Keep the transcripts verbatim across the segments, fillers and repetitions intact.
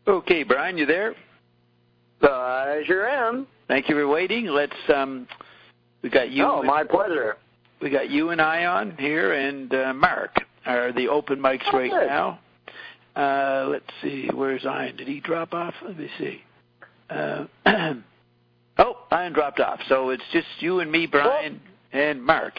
Okay, Brian, you there? Uh, I sure am. Thank you for waiting. Let's, um, we got you. Oh, and, my pleasure. We got you and I on here, and uh, Mark are the open mics oh, right good. now. Uh, let's see, where's Ian? Did he drop off? Let me see. Uh, oh, Ian dropped off. So it's just you and me, Brian, oh. and Mark.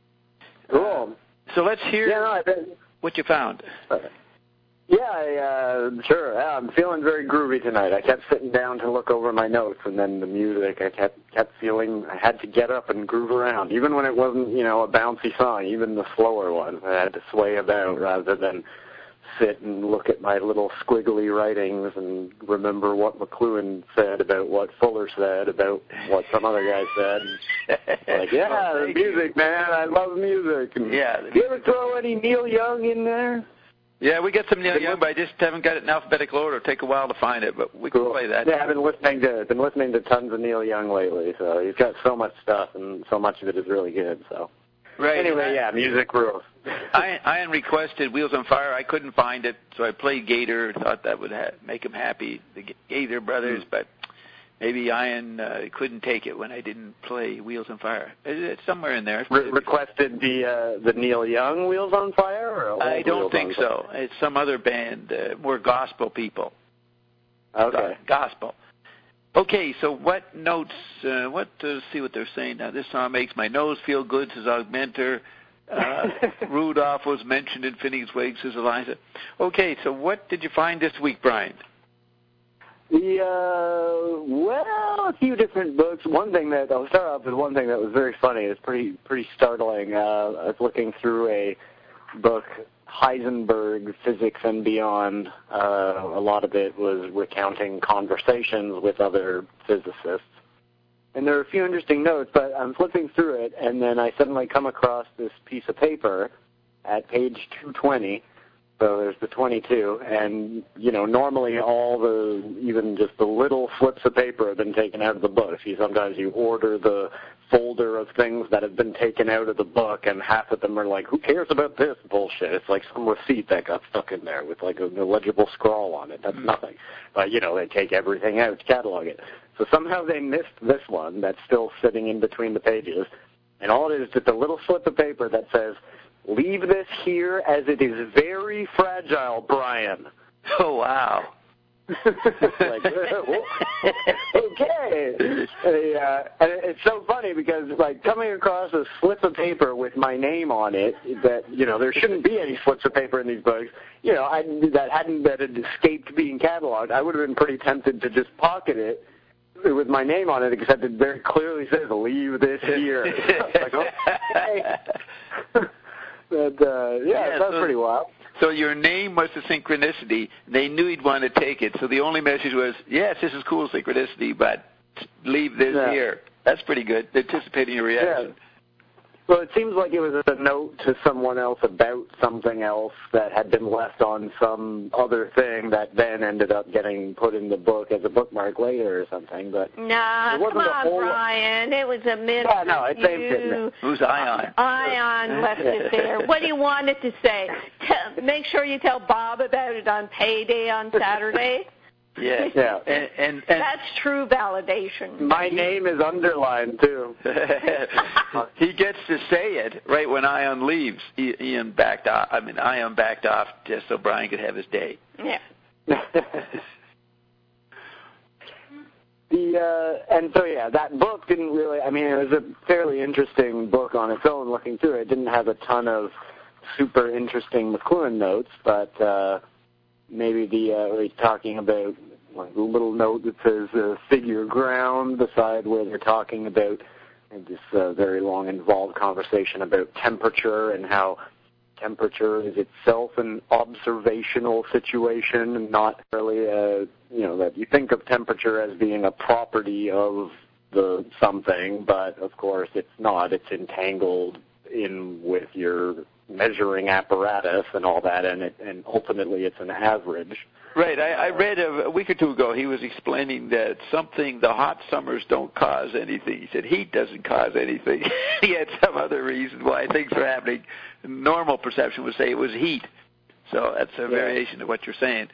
Cool. Uh, so let's hear yeah, no, I bet. what you found. Uh, yeah, I, uh, sure. Yeah, I'm feeling very groovy tonight. I kept sitting down to look over my notes, and then the music, I kept kept feeling I had to get up and groove around, even when it wasn't, you know, a bouncy song, even the slower ones. I had to sway about rather than sit and look at my little squiggly writings and remember what McLuhan said about what Fuller said about what some other guy said. Like, yeah, well, the music, you. man. I love music. And yeah. Do you ever throw any Neil Young in there? Yeah, we get some Neil Young, but I just haven't got it in alphabetical order. It'll take a while to find it, but we cool. can play that. Yeah, I've been listening to been listening to tons of Neil Young lately, so he's got so much stuff, and so much of it is really good. So, right. Anyway, yeah, music rules. I, Ian requested Wheels on Fire. I couldn't find it, so I played Gator. Thought that would ha- make him happy, the Gator brothers, mm. but maybe Ian uh, couldn't take it when I didn't play Wheels on Fire. It's somewhere in there. Re- requested the uh, the Neil Young Wheels on Fire? Or I don't Wheels think so. It's some other band, uh, more gospel people. Okay. Gospel. Okay, so what notes, uh, what, uh, see what they're saying now. This song makes my nose feel good, says Augmenter. Uh, Rudolph was mentioned in Phoenix Wake, says Eliza. Okay, so what did you find this week, Brian? The, uh, well, a few different books. One thing that, I'll start off with one thing that was very funny. It's pretty, pretty startling. Uh, I was looking through a book, Heisenberg, Physics and Beyond. Uh, a lot of it was recounting conversations with other physicists. And there are a few interesting notes, but I'm flipping through it, and then I suddenly come across this piece of paper at page two twenty. So there's the twenty-two, and, you know, normally all the, even just the little slips of paper have been taken out of the book. You sometimes you order the folder of things that have been taken out of the book, and half of them are like, who cares about this bullshit? It's like some receipt that got stuck in there with like an illegible scrawl on it. That's mm-hmm. nothing. But, you know, they take everything out to catalog it. So somehow they missed this one that's still sitting in between the pages, and all it is is just a little slip of paper that says, leave this here as it is very fragile, Brian. Oh, wow. like, okay. Uh, and it's so funny because, like, coming across a slip of paper with my name on it, that, you know, there shouldn't be any slips of paper in these books, you know, I, that hadn't, that had escaped being cataloged, I would have been pretty tempted to just pocket it with my name on it, except it very clearly says, leave this here. Like, okay. But, uh, yeah, yeah, that's so, pretty wild. So your name was the synchronicity. They knew he'd want to take it. So the only message was, yes, this is cool synchronicity, but leave this yeah. here. That's pretty good. Anticipating your reaction. Yeah. Well, it seems like it was a note to someone else about something else that had been left on some other thing that then ended up getting put in the book as a bookmark later or something. But nah, come on, whole... Brian. It was a minute. Yeah, no, it's you... Who's Ion? Ion left it there. What do you want it to say? Tell, make sure you tell Bob about it on payday on Saturday. Yes. Yeah. And, and, and that's true validation. My name is underlined, too. He gets to say it right when Ion leaves. Ian backed off. I mean, Ion backed off just so Brian could have his day. Yeah. the uh, and so, yeah, that book didn't really, I mean, it was a fairly interesting book on its own looking through it. It didn't have a ton of super interesting McLuhan notes, but... Uh, Maybe the uh, he's talking about like a little note that says uh, figure ground beside where they're talking about and this uh, very long involved conversation about temperature and how temperature is itself an observational situation and not really a, you know, that you think of temperature as being a property of the something, but of course it's not. It's entangled in with your measuring apparatus and all that, and it, and ultimately it's an average. Right. I, I read a, a week or two ago he was explaining that something, the hot summers don't cause anything. He said heat doesn't cause anything. He had some other reason why things are happening. Normal perception would say it was heat. So that's a yeah. variation of what you're saying.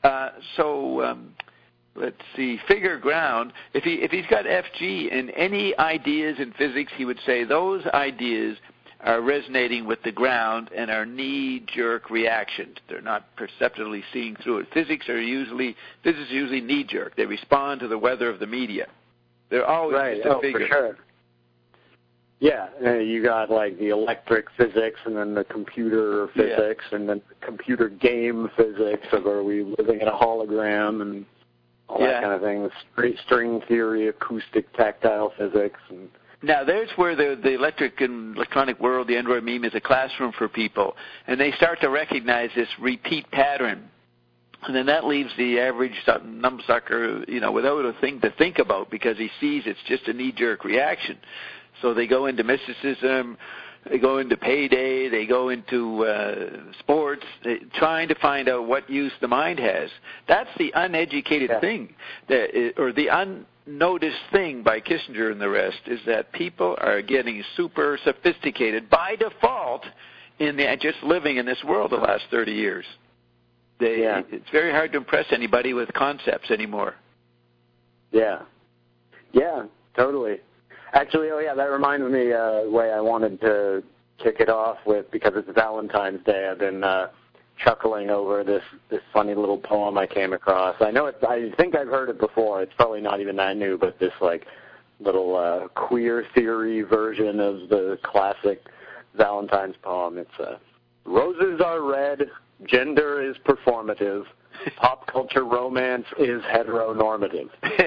Uh, so um, let's see, figure ground. If he if he's got F G in any ideas in physics, he would say those ideas are resonating with the ground and are knee-jerk reactions. They're not perceptively seeing through it. Physics are usually physics are usually knee-jerk. They respond to the weather of the media. They're always right. just a oh, figure. For sure. Yeah, uh, you got like the electric physics and then the computer physics yeah. and then the computer game physics of are we living in a hologram and all yeah. that kind of thing. The string theory, acoustic, tactile physics. And now, there's where the, the electric and electronic world, the Android meme, is a classroom for people. And they start to recognize this repeat pattern. And then that leaves the average numbsucker, you know, without a thing to think about because he sees it's just a knee-jerk reaction. So they go into mysticism, they go into payday, they go into uh, sports, they, trying to find out what use the mind has. That's the uneducated yeah. thing, that is, or the unnoticed thing by Kissinger and the rest, is that people are getting super sophisticated by default in the, just living in this world the last thirty years. They, yeah. It's very hard to impress anybody with concepts anymore. Yeah. Yeah, totally. Actually, oh yeah, that reminds me uh, the way I wanted to kick it off with, because it's Valentine's Day, I've been uh, chuckling over this, this funny little poem I came across. I know it's, I think I've heard it before. It's probably not even that new, but this like little uh, queer theory version of the classic Valentine's poem. It's uh, roses are red, gender is performative, pop culture romance is heteronormative.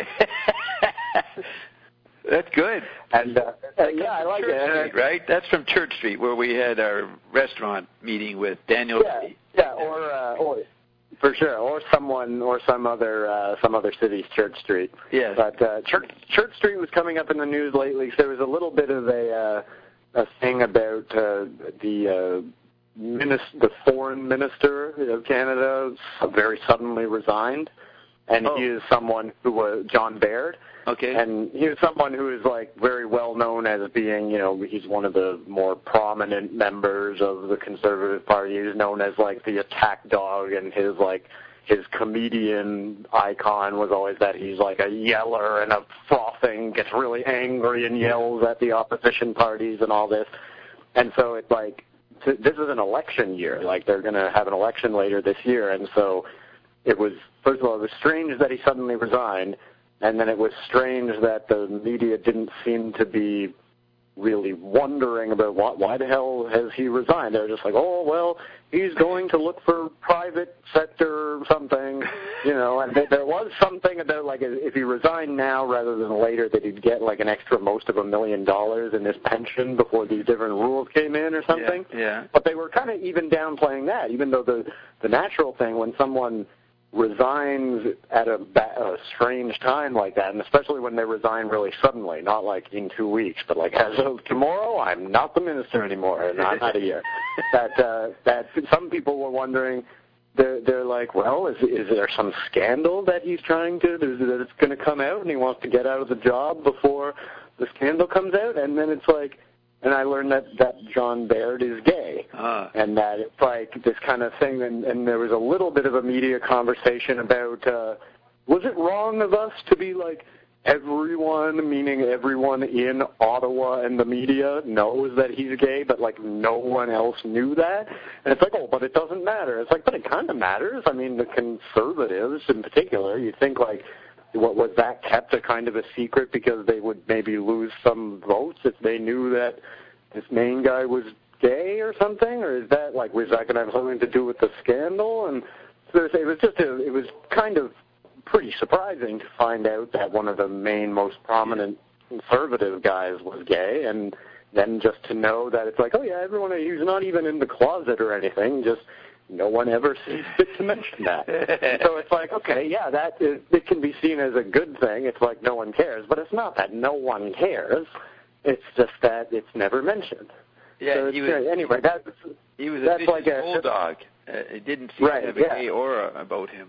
That's good. And uh, uh, yeah, I like Church it. Street, right? That's from Church Street, where we had our restaurant meeting with Daniel. Yeah, yeah, or uh, or for sure, or someone, or some other uh, some other city's Church Street. Yes. But uh, Church Church Street was coming up in the news lately. So there was a little bit of a uh, a thing about uh, the. Uh, Minister, the foreign minister of Canada very suddenly resigned, and oh. he is someone who was John Baird. Okay. And he was someone who is like very well known as being, you know, he's one of the more prominent members of the Conservative Party. He's known as like the attack dog, and his like his comedian icon was always that he's like a yeller and a frothing, gets really angry and yells at the opposition parties and all this. And so it's like, this is an election year. Like, they're going to have an election later this year. And so it was, first of all, it was strange that he suddenly resigned. And then it was strange that the media didn't seem to be really wondering about what, why the hell has he resigned. They were just like, oh, well, he's going to look for private sector something, you know. And th- there was something about, like, if he resigned now rather than later, that he'd get, like, an extra most of a million dollars in his pension before these different rules came in or something. Yeah, yeah. But they were kind of even downplaying that, even though the, the natural thing when someone resigns at a, ba- a strange time like that, and especially when they resign really suddenly, not like in two weeks, but like as of tomorrow, I'm not the minister anymore, and I'm out of here. That uh, that some people were wondering. They're, they're like, well, is is there some scandal that he's trying to that it's going to come out, and he wants to get out of the job before the scandal comes out? And then it's like. And I learned that, that John Baird is gay, uh. and that it's like this kind of thing. And, and there was a little bit of a media conversation about, uh, was it wrong of us to be like, everyone, meaning everyone in Ottawa and the media, knows that he's gay, but like no one else knew that? And it's like, oh, but it doesn't matter. It's like, but it kind of matters. I mean, the conservatives in particular, you think like, what was that kept a kind of a secret because they would maybe lose some votes if they knew that this main guy was gay or something? Or is that like, was that going to have something to do with the scandal? And so it was just a, it was kind of pretty surprising to find out that one of the main, most prominent conservative guys was gay, and then just to know that it's like, oh yeah, everyone, he's not even in the closet or anything, just no one ever sees fit to mention that. So it's like, okay, yeah, that is, it can be seen as a good thing. It's like no one cares, but it's not that no one cares. It's just that it's never mentioned. Yeah, so he was, uh, anyway, that's he was that's a like a bulldog. Uh, it didn't seem right, to have a yeah. gay aura about him.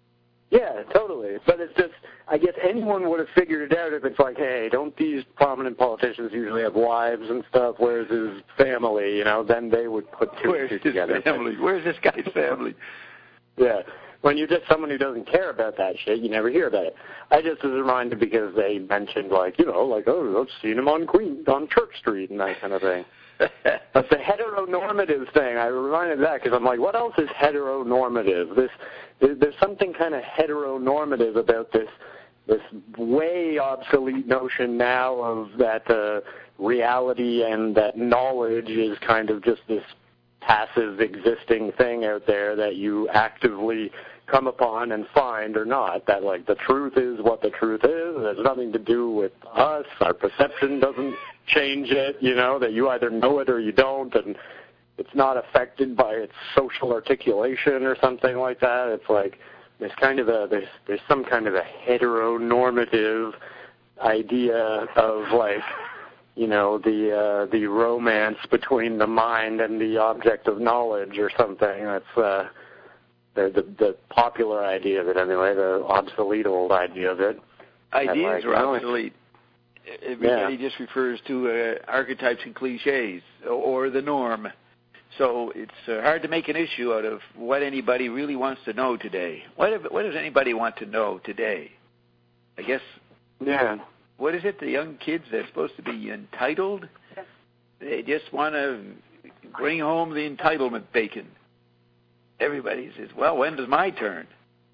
Yeah, totally. But it's just, I guess anyone would have figured it out if it's like, hey, don't these prominent politicians usually have wives and stuff? Where's his family? You know, then they would put two Where's and two his together. family? Where's this guy's family? Yeah. when you're just someone who doesn't care about that shit, you never hear about it. I just was reminded because they mentioned, like, you know, like, oh, I've seen him on Queen, on Church Street and that kind of thing. But the heteronormative thing, I reminded of that because I'm like, what else is heteronormative? This, there's something kind of heteronormative about this, this way obsolete notion now of that uh, reality and that knowledge is kind of just this passive existing thing out there that you actively come upon and find or not, that like the truth is what the truth is, it has nothing to do with us, our perception doesn't change it, you know, that you either know it or you don't, and it's not affected by its social articulation or something like that. It's like there's kind of a, there's, there's some kind of a heteronormative idea of like, you know, the uh, the romance between the mind and the object of knowledge or something. That's uh, the, the the popular idea of it anyway, the obsolete old idea of it. Ideas like, are obsolete. Everybody yeah. just refers to uh, archetypes and cliches or the norm. So it's uh, hard to make an issue out of what anybody really wants to know today. What if, what does anybody want to know today? I guess. Yeah. What is it? The young kids, they're supposed to be entitled? They just want to bring home the entitlement bacon. Everybody says, well, when does my turn?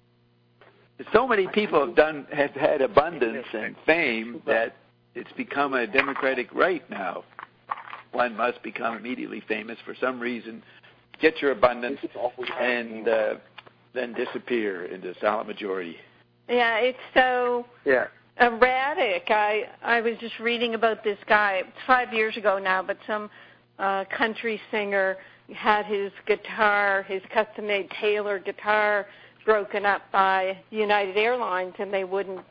So many people have done have had abundance and fame that it's become a democratic right now. One must become immediately famous for some reason, get your abundance, and uh, then disappear into silent majority. Yeah, it's so yeah. erratic. I I was just reading about this guy. It's five years ago now, but some uh, country singer had his guitar, his custom-made Taylor guitar, broken up by United Airlines, and they wouldn't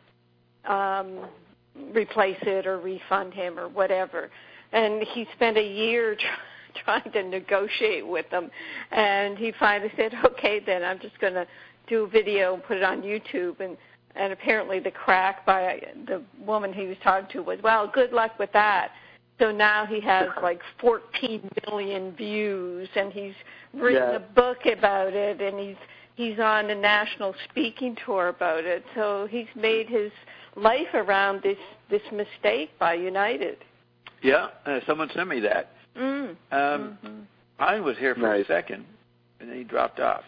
um, replace it or refund him or whatever. And he spent a year try, trying to negotiate with them, and he finally said, okay, then I'm just going to do a video and put it on YouTube. And, and apparently the crack by the woman he was talking to was, well, good luck with that. So now he has like fourteen million views, and he's written yeah. a book about it, and he's he's on a national speaking tour about it. So he's made his life around this, this mistake by United. Yeah, uh, someone sent me that. Mm. Um, mm-hmm. I was here for nice. a second, and then he dropped off.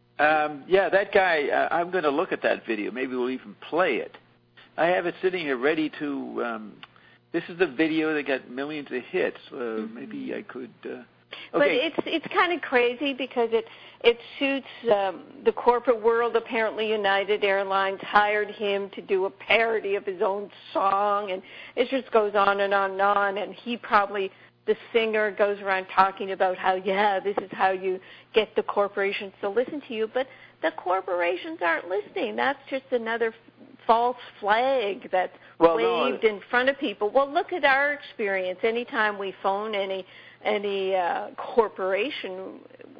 Um, yeah, that guy, uh, I'm going to look at that video. Maybe we'll even play it. I have it sitting here ready to, um, this is the video that got millions of hits. Uh, mm-hmm. Maybe I could... Uh, okay. But it's it's kind of crazy because it it suits um, the corporate world. Apparently, United Airlines hired him to do a parody of his own song, and it just goes on and on and on. And he probably, the singer, goes around talking about how, yeah, this is how you get the corporations to listen to you. But the corporations aren't listening. That's just another f- false flag that's well, waved no, in front of people. Well, look at our experience. Anytime we phone any any uh, corporation,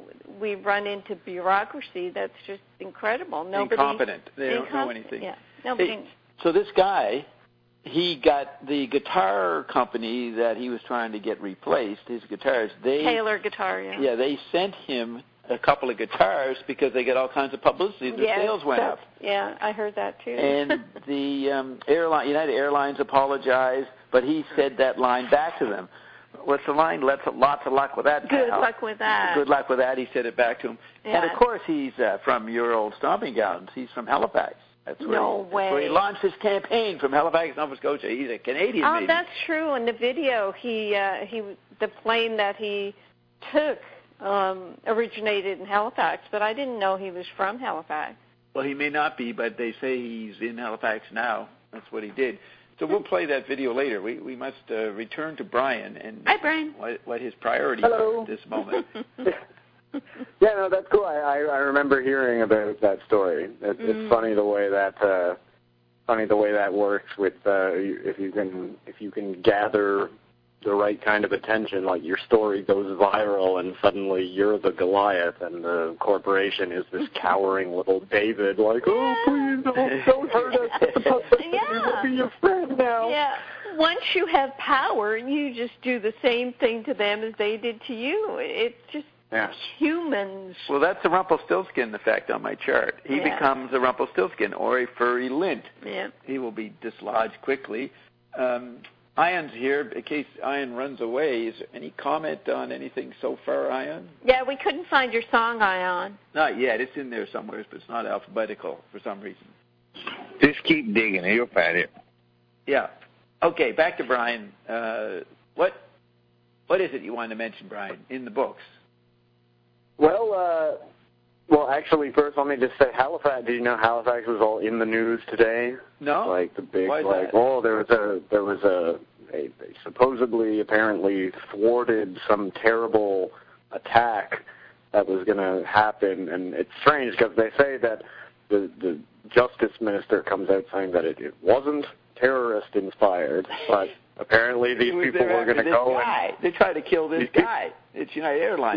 we run into bureaucracy that's just incredible. Nobody, incompetent. They don't incom- know anything. Yeah. Nobody. Hey, so this guy, he got the guitar company that he was trying to get replaced, his guitars, they... Taylor guitar, yeah. Yeah, they sent him a couple of guitars because they got all kinds of publicity. The yeah, sales went up. Yeah, I heard that too. And the um, airline, United Airlines apologized, but he said that line back to them. What's the line? Let's lots of luck with that. Good pal. luck with that. Good luck with that. He said it back to him. Yeah. And of course, he's uh, from your old stomping grounds. He's from Halifax. That's where no he, way. That's where he launched his campaign, from Halifax, Nova Scotia. He's a Canadian. Oh, maybe. that's true. In the video, he uh, he the plane that he took um, originated in Halifax, but I didn't know he was from Halifax. Well, he may not be, but they say he's in Halifax now. That's what he did. So we'll play that video later. We we must uh, return to Brian and Hi, Brian. What, what his priorities Hello. are at this moment. Yeah, no, that's cool. I, I I remember hearing about that story. It, Mm. It's funny the way that uh, funny the way that works with uh, if you can if you can gather the right kind of attention, like your story goes viral and suddenly you're the Goliath and the corporation is this cowering little David, like, oh, please don't, don't hurt us. Yeah. We'll be your friend now. Yeah. Once you have power, you just do the same thing to them as they did to you. It's just Yeah. Humans. Well, that's a Rumpelstiltskin effect on my chart. He yeah. becomes a Rumpelstiltskin or a furry lint. Yeah. He will be dislodged quickly. Um, Ian's here in case Ian runs away. Is there any comment on anything so far, Ian? Yeah, we couldn't find your song, Ian. Not yet. It's in there somewhere, but it's not alphabetical for some reason. Just keep digging. You'll find it. Yeah. Okay, back to Brian. Uh, what What is it you wanted to mention, Brian, in the books? Well, uh, well, actually, first let me just say, Halifax. Did you know Halifax was all in the news today? No. Like the big, Why is like, that? oh, there was a, there was a, a, they supposedly, apparently thwarted some terrible attack that was going to happen, and it's strange because they say that the the justice minister comes out saying that it, it wasn't terrorist inspired, but apparently these people were going to go guy. and they tried to kill this guy. It's United Airlines.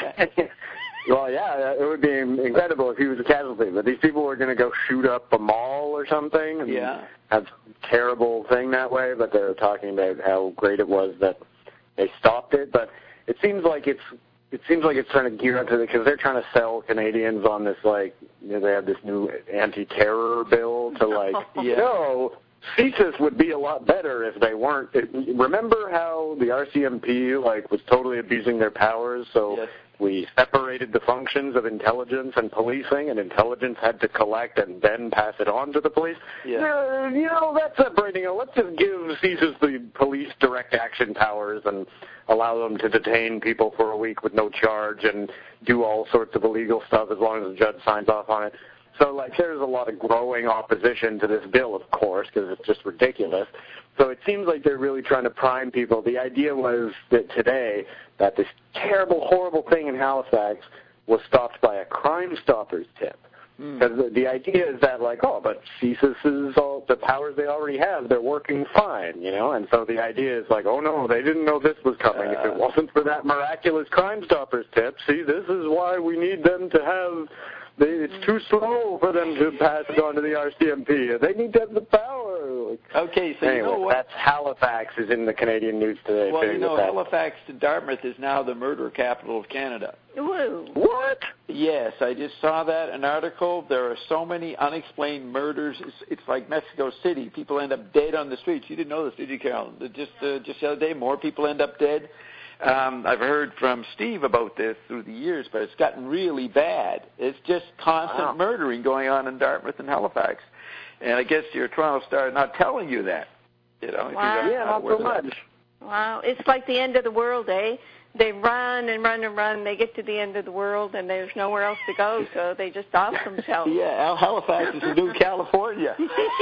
Well, yeah, it would be incredible if he was a casualty, but these people were going to go shoot up a mall or something and yeah. have a terrible thing that way, but they were talking about how great it was that they stopped it. But it seems like it's it seems like it's trying to gear up to the, because they're trying to sell Canadians on this, like, you know, they have this new anti-terror bill to, like, yeah. no, CSIS would be a lot better if they weren't. It, remember how the R C M P, like, was totally abusing their powers, so yes. we separated the functions of intelligence and policing, and intelligence had to collect and then pass it on to the police. Yeah. Uh, you know, that's separating it. Let's just give CSIS the police direct action powers and allow them to detain people for a week with no charge and do all sorts of illegal stuff as long as the judge signs off on it. So, like, there's a lot of growing opposition to this bill, of course, because it's just ridiculous. So it seems like they're really trying to prime people. The idea was that today that this terrible, horrible thing in Halifax was stopped by a Crime Stoppers tip. Because mm. the, the idea is that, like, oh, but CSIS is all the powers they already have, they're working fine, you know? And so the idea is like, oh, no, they didn't know this was coming. Uh, if it wasn't for that miraculous Crime Stoppers tip, see, this is why we need them to have... They, it's too slow for them to pass it on to the R C M P. They need to have the power. Like, okay, so anyway, you know what? That's Halifax is in the Canadian news today. Well, you know, that. Halifax to Dartmouth is now the murder capital of Canada. Woo. What? Yes, I just saw that, an article. There are so many unexplained murders. It's, it's like Mexico City. People end up dead on the streets. You didn't know this, did you, Carol? Just, uh, just the other day, more people end up dead. Um, I've heard from Steve about this through the years, but it's gotten really bad. It's just constant wow. murdering going on in Dartmouth and Halifax. And I guess your Toronto Star not telling you that. You know, wow. Yeah, not so much. Wow. It's like the end of the world, eh? They run and run and run. They get to the end of the world, and there's nowhere else to go, so they just off themselves. Yeah, Halifax is the new California.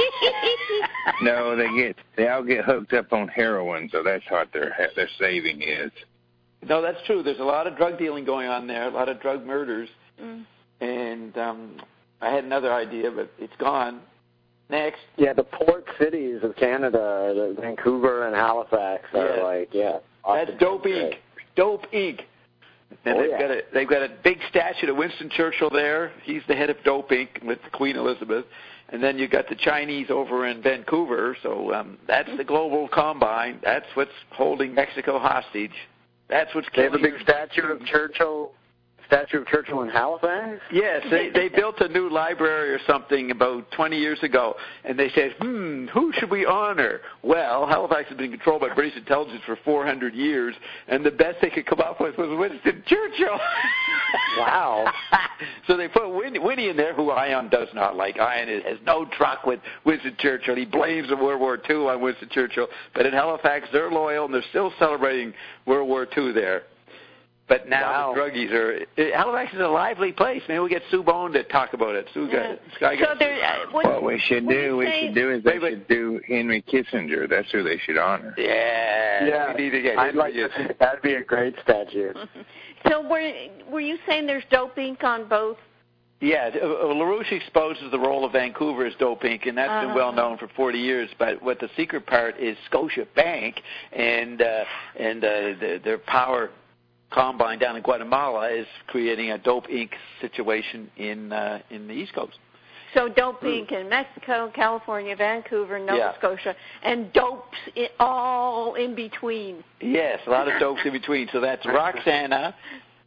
No, they get they all get hooked up on heroin, so that's what their their saving is. No, that's true. There's a lot of drug dealing going on there, a lot of drug murders. Mm. And um, I had another idea, but it's gone. Next. Yeah, the port cities of Canada, the Vancouver and Halifax, are yeah. like, yeah. That's Dope Incorporated. Dope Incorporated. And oh, they've yeah. got a they've got a big statue of Winston Churchill there. He's the head of Dope Incorporated with Queen Elizabeth. And then you've got the Chinese over in Vancouver. So um, that's the global combine. That's what's holding Mexico hostage. That's what's killing. They have a big your... statue of Churchill. Statue of Churchill in Halifax? Yes, they they built a new library or something about twenty years ago, and they said, hmm, who should we honor? Well, Halifax has been controlled by British intelligence for four hundred years, and the best they could come up with was Winston Churchill. Wow. So they put Win- Winnie in there, who Ian does not like. Ian has no truck with Winston Churchill. He blames the World War Two on Winston Churchill. But in Halifax, they're loyal, and they're still celebrating World War Two there. But now wow. the druggies are. Halifax is a lively place. Maybe we'll get Sue Bone to talk about it. Sue yeah. got, Sky so got there, uh, what, what we should do, we say? should do is they wait, wait. should do Henry Kissinger. That's who they should honor. Yeah, yeah. we need to get. I'd like to, that'd be a great statue. So were were you saying there's Dope Incorporated on both? Yeah, LaRouche exposes the role of Vancouver as Dope Incorporated, and that's uh-huh. been well known for forty years. But what the secret part is Scotia Bank and uh, and uh, the, their power combine down in Guatemala is creating a Dope Incorporated situation in uh, in the East Coast. So Dope Incorporated in Mexico, California, Vancouver, Nova yeah. Scotia, and dopes in, all in between. Yes, a lot of dopes in between. So that's Roxana,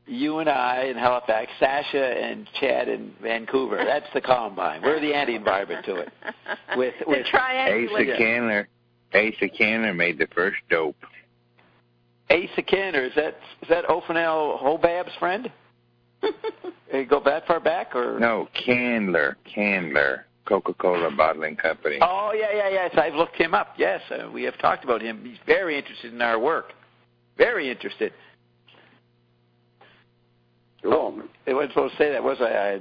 you and I in Halifax, Sasha and Chad in Vancouver. That's the combine. We're the anti-environment to it. With, with Asa Candler. Asa Candler made the first dope. Asa Candler, is that is that Ophanel Hobab's friend? Hey, go that far back, or no? Candler, Candler, Coca-Cola bottling company. Oh yeah, yeah, yes. I've looked him up. Yes, uh, we have talked about him. He's very interested in our work. Very interested. Oh, I wasn't supposed to say that, was I?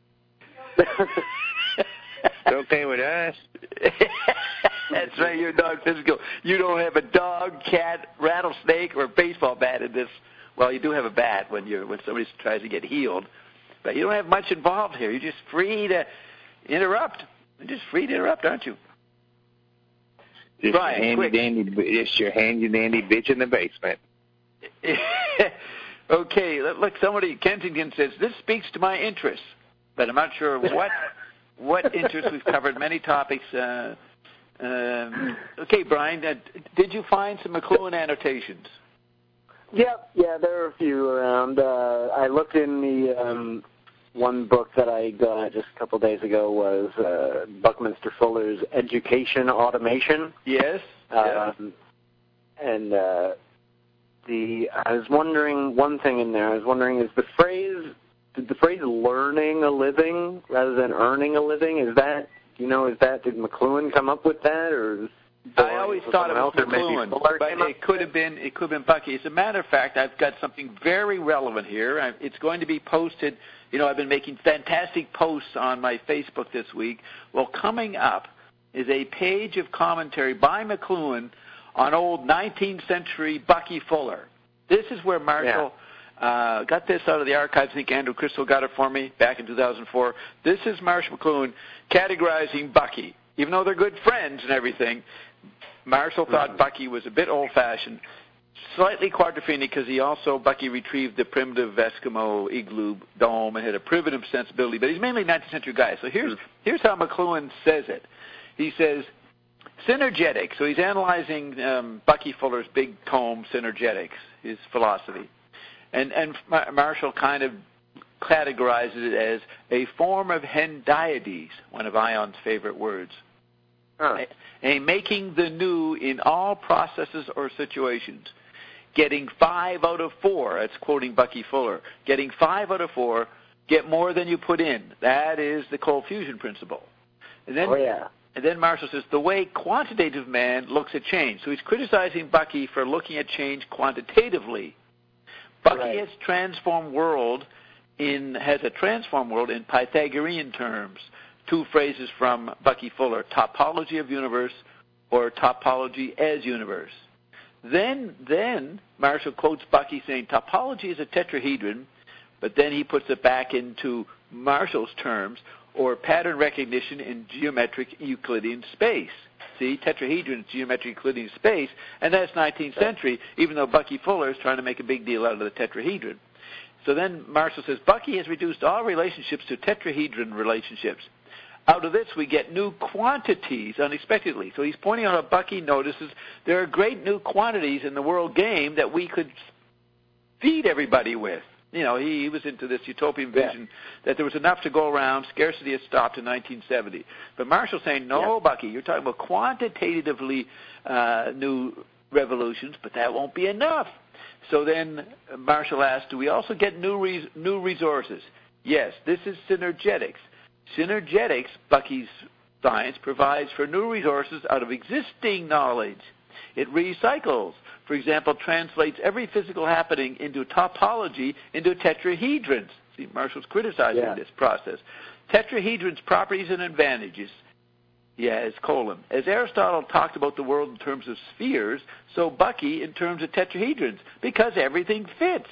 It's okay with us. That's right, you're non-physical. You don't have a dog, cat, rattlesnake, or baseball bat in this. Well, you do have a bat when you're when somebody tries to get healed, but you don't have much involved here. You're just free to interrupt. You're just free to interrupt, aren't you? Just Brian, your handy dandy, just your handy dandy bitch in the basement. Okay, look, somebody, Kensington says, this speaks to my interests, but I'm not sure what what interests. We've covered many topics. Uh, um, okay, Brian, uh, did you find some McLuhan annotations? Yeah, yeah, there are a few around. Uh, I looked in the um, one book that I got just a couple days ago was uh, Buckminster Fuller's Education Automation. Yes. Um, yeah. And uh, the I was wondering one thing in there. I was wondering is the phrase did the phrase learning a living rather than earning a living, is that you know is that did McLuhan come up with that, or? Is I always thought it was McLuhan, but it could have been it could have been Bucky. As a matter of fact, I've got something very relevant here. I, it's going to be posted. You know, I've been making fantastic posts on my Facebook this week. Well, coming up is a page of commentary by McLuhan on old nineteenth century Bucky Fuller. This is where Marshall yeah. uh, got this out of the archives. I think Andrew Crystal got it for me back in two thousand four. This is Marshall McLuhan categorizing Bucky. Even though they're good friends and everything, Marshall thought mm-hmm. Bucky was a bit old-fashioned, slightly quadrophenic because he also, Bucky retrieved the primitive Eskimo igloo dome and had a primitive sensibility, but he's mainly a nineteenth century guy. So here's, mm-hmm. here's how McLuhan says it. He says, synergetic. So he's analyzing um, Bucky Fuller's big tome, Synergetics, his philosophy. And, and Marshall kind of categorizes it as a form of hendiades, one of Ion's favorite words. Huh. A, a making the new in all processes or situations. Getting five out of four, that's quoting Bucky Fuller, getting five out of four, get more than you put in. That is the cold fusion principle. And then, oh, yeah. And then Marshall says, the way quantitative man looks at change. So he's criticizing Bucky for looking at change quantitatively. Bucky right. has transformed world in has a transformed world in Pythagorean terms. Two phrases from Bucky Fuller, topology of universe or topology as universe. Then, then Marshall quotes Bucky saying topology is a tetrahedron, but then he puts it back into Marshall's terms, or pattern recognition in geometric Euclidean space. See, tetrahedron is geometric Euclidean space, and that's nineteenth century, even though Bucky Fuller is trying to make a big deal out of the tetrahedron. So then Marshall says, Bucky has reduced all relationships to tetrahedron relationships. Out of this, we get new quantities unexpectedly. So he's pointing out how Bucky notices there are great new quantities in the world game that we could feed everybody with. You know, he, he was into this utopian vision yeah. that there was enough to go around. Scarcity has stopped in nineteen seventy. But Marshall's saying, no, yeah. Bucky, you're talking about quantitatively uh, new revolutions, but that won't be enough. So then Marshall asked, do we also get new res- new resources? Yes, this is synergetics. Synergetics, Bucky's science, provides for new resources out of existing knowledge. It recycles. For example, translates every physical happening into topology into tetrahedrons. See, Marshall's criticizing yeah. this process. Tetrahedrons' properties and advantages. Yes, colon. As Aristotle talked about the world in terms of spheres, so Bucky in terms of tetrahedrons, because everything fits.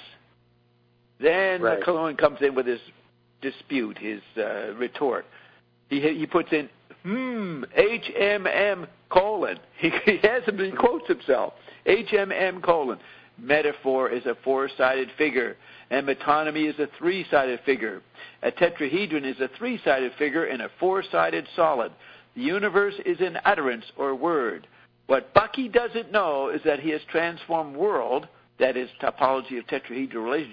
Then right. McLuhan comes in with his dispute, his uh, retort. He he puts in, hmm, H M M colon. He, he has him, he quotes himself. H M M colon. Metaphor is a four-sided figure, and metonymy is a three-sided figure. A tetrahedron is a three-sided figure and a four-sided solid. The universe is an utterance or word. What Bucky doesn't know is that he has transformed world, that is topology of tetrahedral relationships.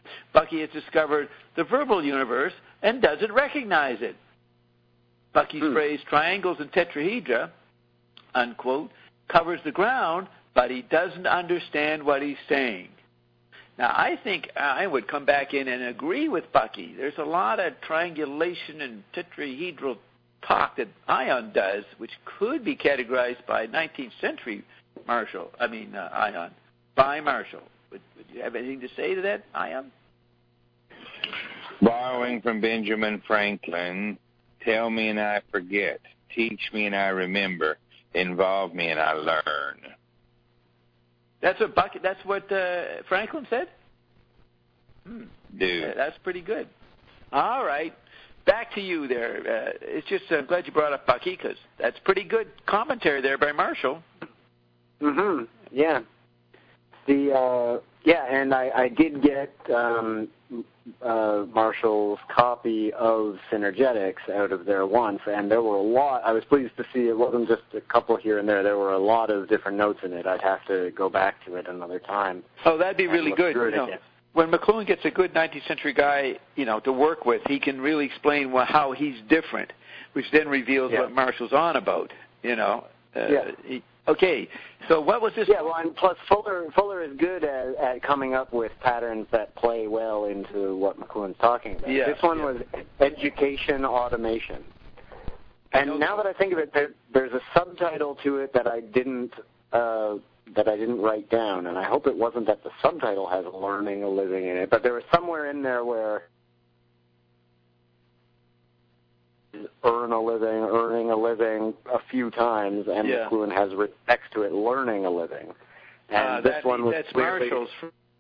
Bucky has discovered the verbal universe and doesn't recognize it. Bucky's hmm. phrase, triangles and tetrahedra, unquote, covers the ground, but he doesn't understand what he's saying. Now, I think I would come back in and agree with Bucky. There's a lot of triangulation and tetrahedral talk that Ion does, which could be categorized by nineteenth century Marshall, I mean uh, Ion, by Marshall. Would, would you have anything to say to that, Ion? Borrowing from Benjamin Franklin, tell me and I forget, teach me and I remember, involve me and I learn. That's what Bucky, that's what uh, Franklin said? Hmm. Dude. Uh, that's pretty good. All right. Back to you there. Uh, it's just, I'm glad you brought up Bucky, because that's pretty good commentary there by Marshall. Mm-hmm. Yeah. The, uh, yeah, and I, I did get um, uh, Marshall's copy of Synergetics out of there once, and there were a lot. I was pleased to see it wasn't just a couple here and there. There were a lot of different notes in it. I'd have to go back to it another time. Oh, that'd be really good. You know, when McLuhan gets a good nineteenth century guy, you know, to work with, he can really explain what, how he's different, which then reveals yeah. what Marshall's on about, you know. Uh, yeah. He, okay, so what was this? Yeah, well, and plus Fuller Fuller is good at, at coming up with patterns that play well into what McLuhan's talking about. Yeah, this one yeah. was education automation. And now that I think of it, there, there's a subtitle to it that I didn't uh, that I didn't write down, and I hope it wasn't that the subtitle has learning a living in it, but there was somewhere in there where earn a living, earning a living a few times, and yeah. McLuhan has written next to it learning a living. And uh, this that, one was that's clearly Marshall's.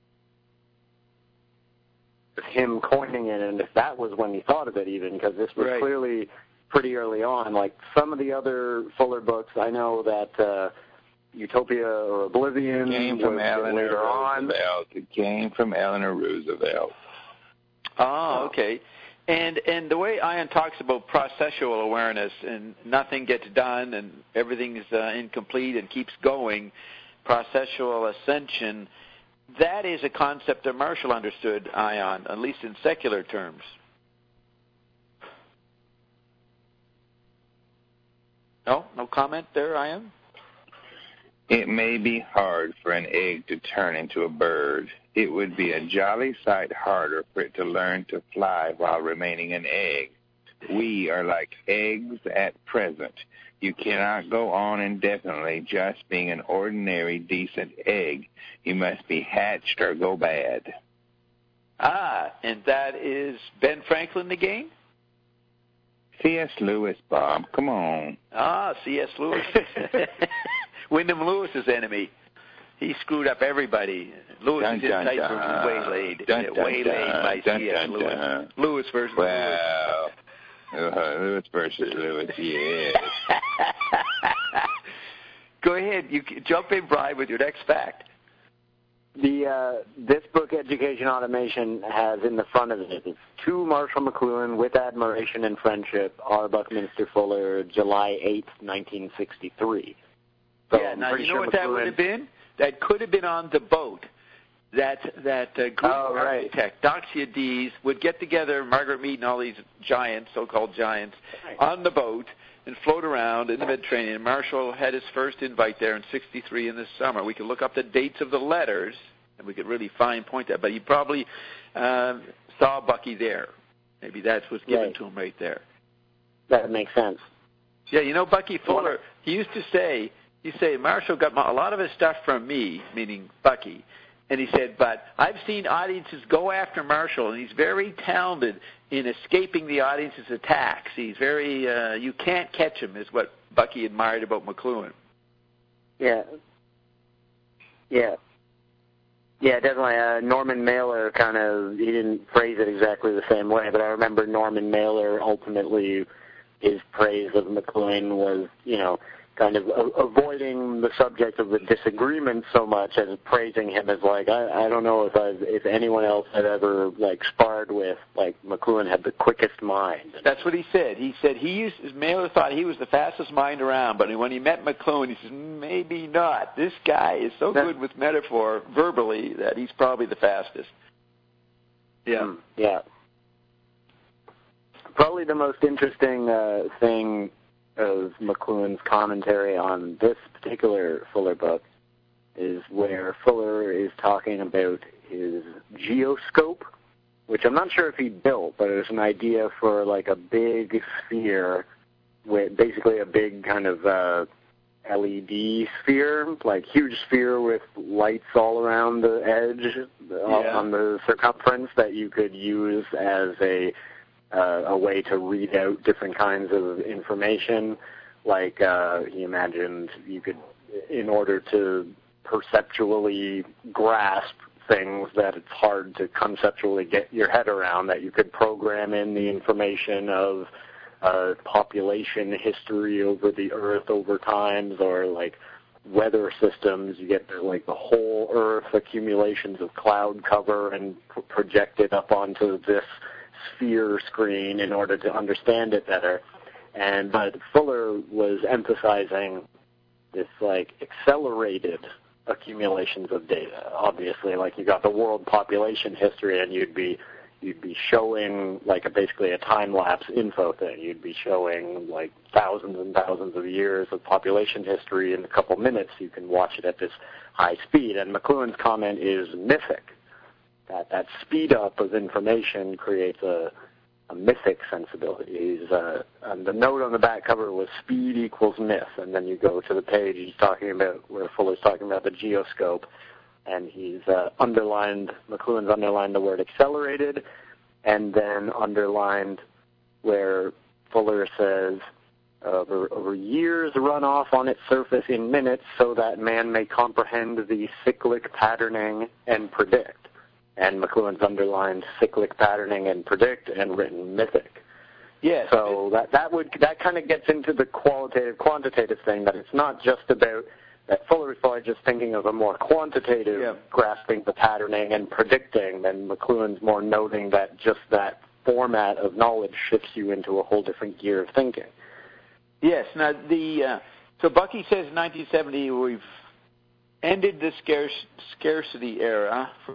him coining it, and if that was when he thought of it even, because this was right. clearly pretty early on. Like some of the other Fuller books, I know that uh, Utopia or Oblivion came from was Eleanor later on. Roosevelt. It came from Eleanor Roosevelt. Oh, okay. And and the way Ion talks about processual awareness and nothing gets done and everything is uh, incomplete and keeps going, processual ascension, that is a concept that Marshall understood, Ion, at least in secular terms. No? No comment there, Ion? It may be hard for an egg to turn into a bird. It would be a jolly sight harder for it to learn to fly while remaining an egg. We are like eggs at present. You cannot go on indefinitely just being an ordinary, decent egg. You must be hatched or go bad. Ah, and that is Ben Franklin again? C S. Lewis, Bob. Come on. Ah, C S. Lewis. Wyndham Lewis's enemy. He screwed up everybody. Lewis dun, is in dun, tight dun. was waylaid. Dun, dun, waylaid dun, by dun, C S. dun, Lewis. dun. Lewis versus well, Lewis. Uh, Lewis versus Lewis, yes. Go ahead. You jump in, Brian, with your next fact. The uh, this book, Education Automation, has in the front of it, it's to Marshall McLuhan with admiration and friendship, R. Buckminster Fuller, July eighth, nineteen sixty-three. So yeah, now you know sure what McLuhan, that would have been? That could have been on the boat. That that uh, Greek oh, right. architect, Doxiades, would get together, Margaret Mead and all these giants, so-called giants, right. on the boat and float around in the Mediterranean. Marshall had his first invite there in sixty-three in the summer. We could look up the dates of the letters, and we could really fine point that. But he probably uh, saw Bucky there. Maybe that was given right. to him right there. That makes sense. Yeah, you know, Bucky Fuller, he used to say, he say, Marshall got my, a lot of his stuff from me, meaning Bucky. And he said, but I've seen audiences go after Marshall, and he's very talented in escaping the audience's attacks. He's very, uh, you can't catch him, is what Bucky admired about McLuhan. Yeah. Yeah. Yeah, definitely. Uh, Norman Mailer kind of, he didn't phrase it exactly the same way, but I remember Norman Mailer ultimately, his praise of McLuhan was, you know, kind of a- avoiding the subject of the disagreement so much as praising him as like, I, I don't know if I've, if anyone else had ever like sparred with, like McLuhan had the quickest mind. That's what he said. He said he used, Mailer thought he was the fastest mind around, but when he met McLuhan, he says, maybe not. This guy is so that, good with metaphor verbally that he's probably the fastest. Yeah. Mm, yeah. Probably the most interesting uh, thing of McLuhan's commentary on this particular Fuller book is where Fuller is talking about his geoscope, which I'm not sure if he built, but it was an idea for like a big sphere, with basically a big kind of uh, L E D sphere, like huge sphere with lights all around the edge uh, yeah. on the circumference that you could use as a uh, a way to read out different kinds of information. Like uh, he imagined you could, in order to perceptually grasp things that it's hard to conceptually get your head around, that you could program in the information of uh, population history over the Earth over times, or like weather systems. You get the, like the whole Earth accumulations of cloud cover and p- projected up onto this sphere screen in order to understand it better. And but Fuller was emphasizing this like accelerated accumulations of data. Obviously, like you got the world population history, and you'd be you'd be showing like a, basically a time lapse info thing. You'd be showing like thousands and thousands of years of population history in a couple minutes. You can watch it at this high speed. And McLuhan's comment is mythic. That that speed up of information creates a a mythic sensibility. He's, uh, and the note on the back cover was speed equals myth, and then you go to the page he's talking about where Fuller's talking about the geoscope, and he's uh, underlined, McLuhan's underlined the word accelerated, and then underlined where Fuller says, over, over years run off on its surface in minutes so that man may comprehend the cyclic patterning and predict. And McLuhan's underlined cyclic patterning and predict and written mythic. Yes. So that that would that kind of gets into the qualitative quantitative thing, that it's not just about that Fuller is probably just thinking of a more quantitative yeah. grasping the patterning and predicting, and McLuhan's more noting that just that format of knowledge shifts you into a whole different gear of thinking. Yes. Now the uh, so Bucky says in nineteen seventy we've ended the scarce, scarcity era for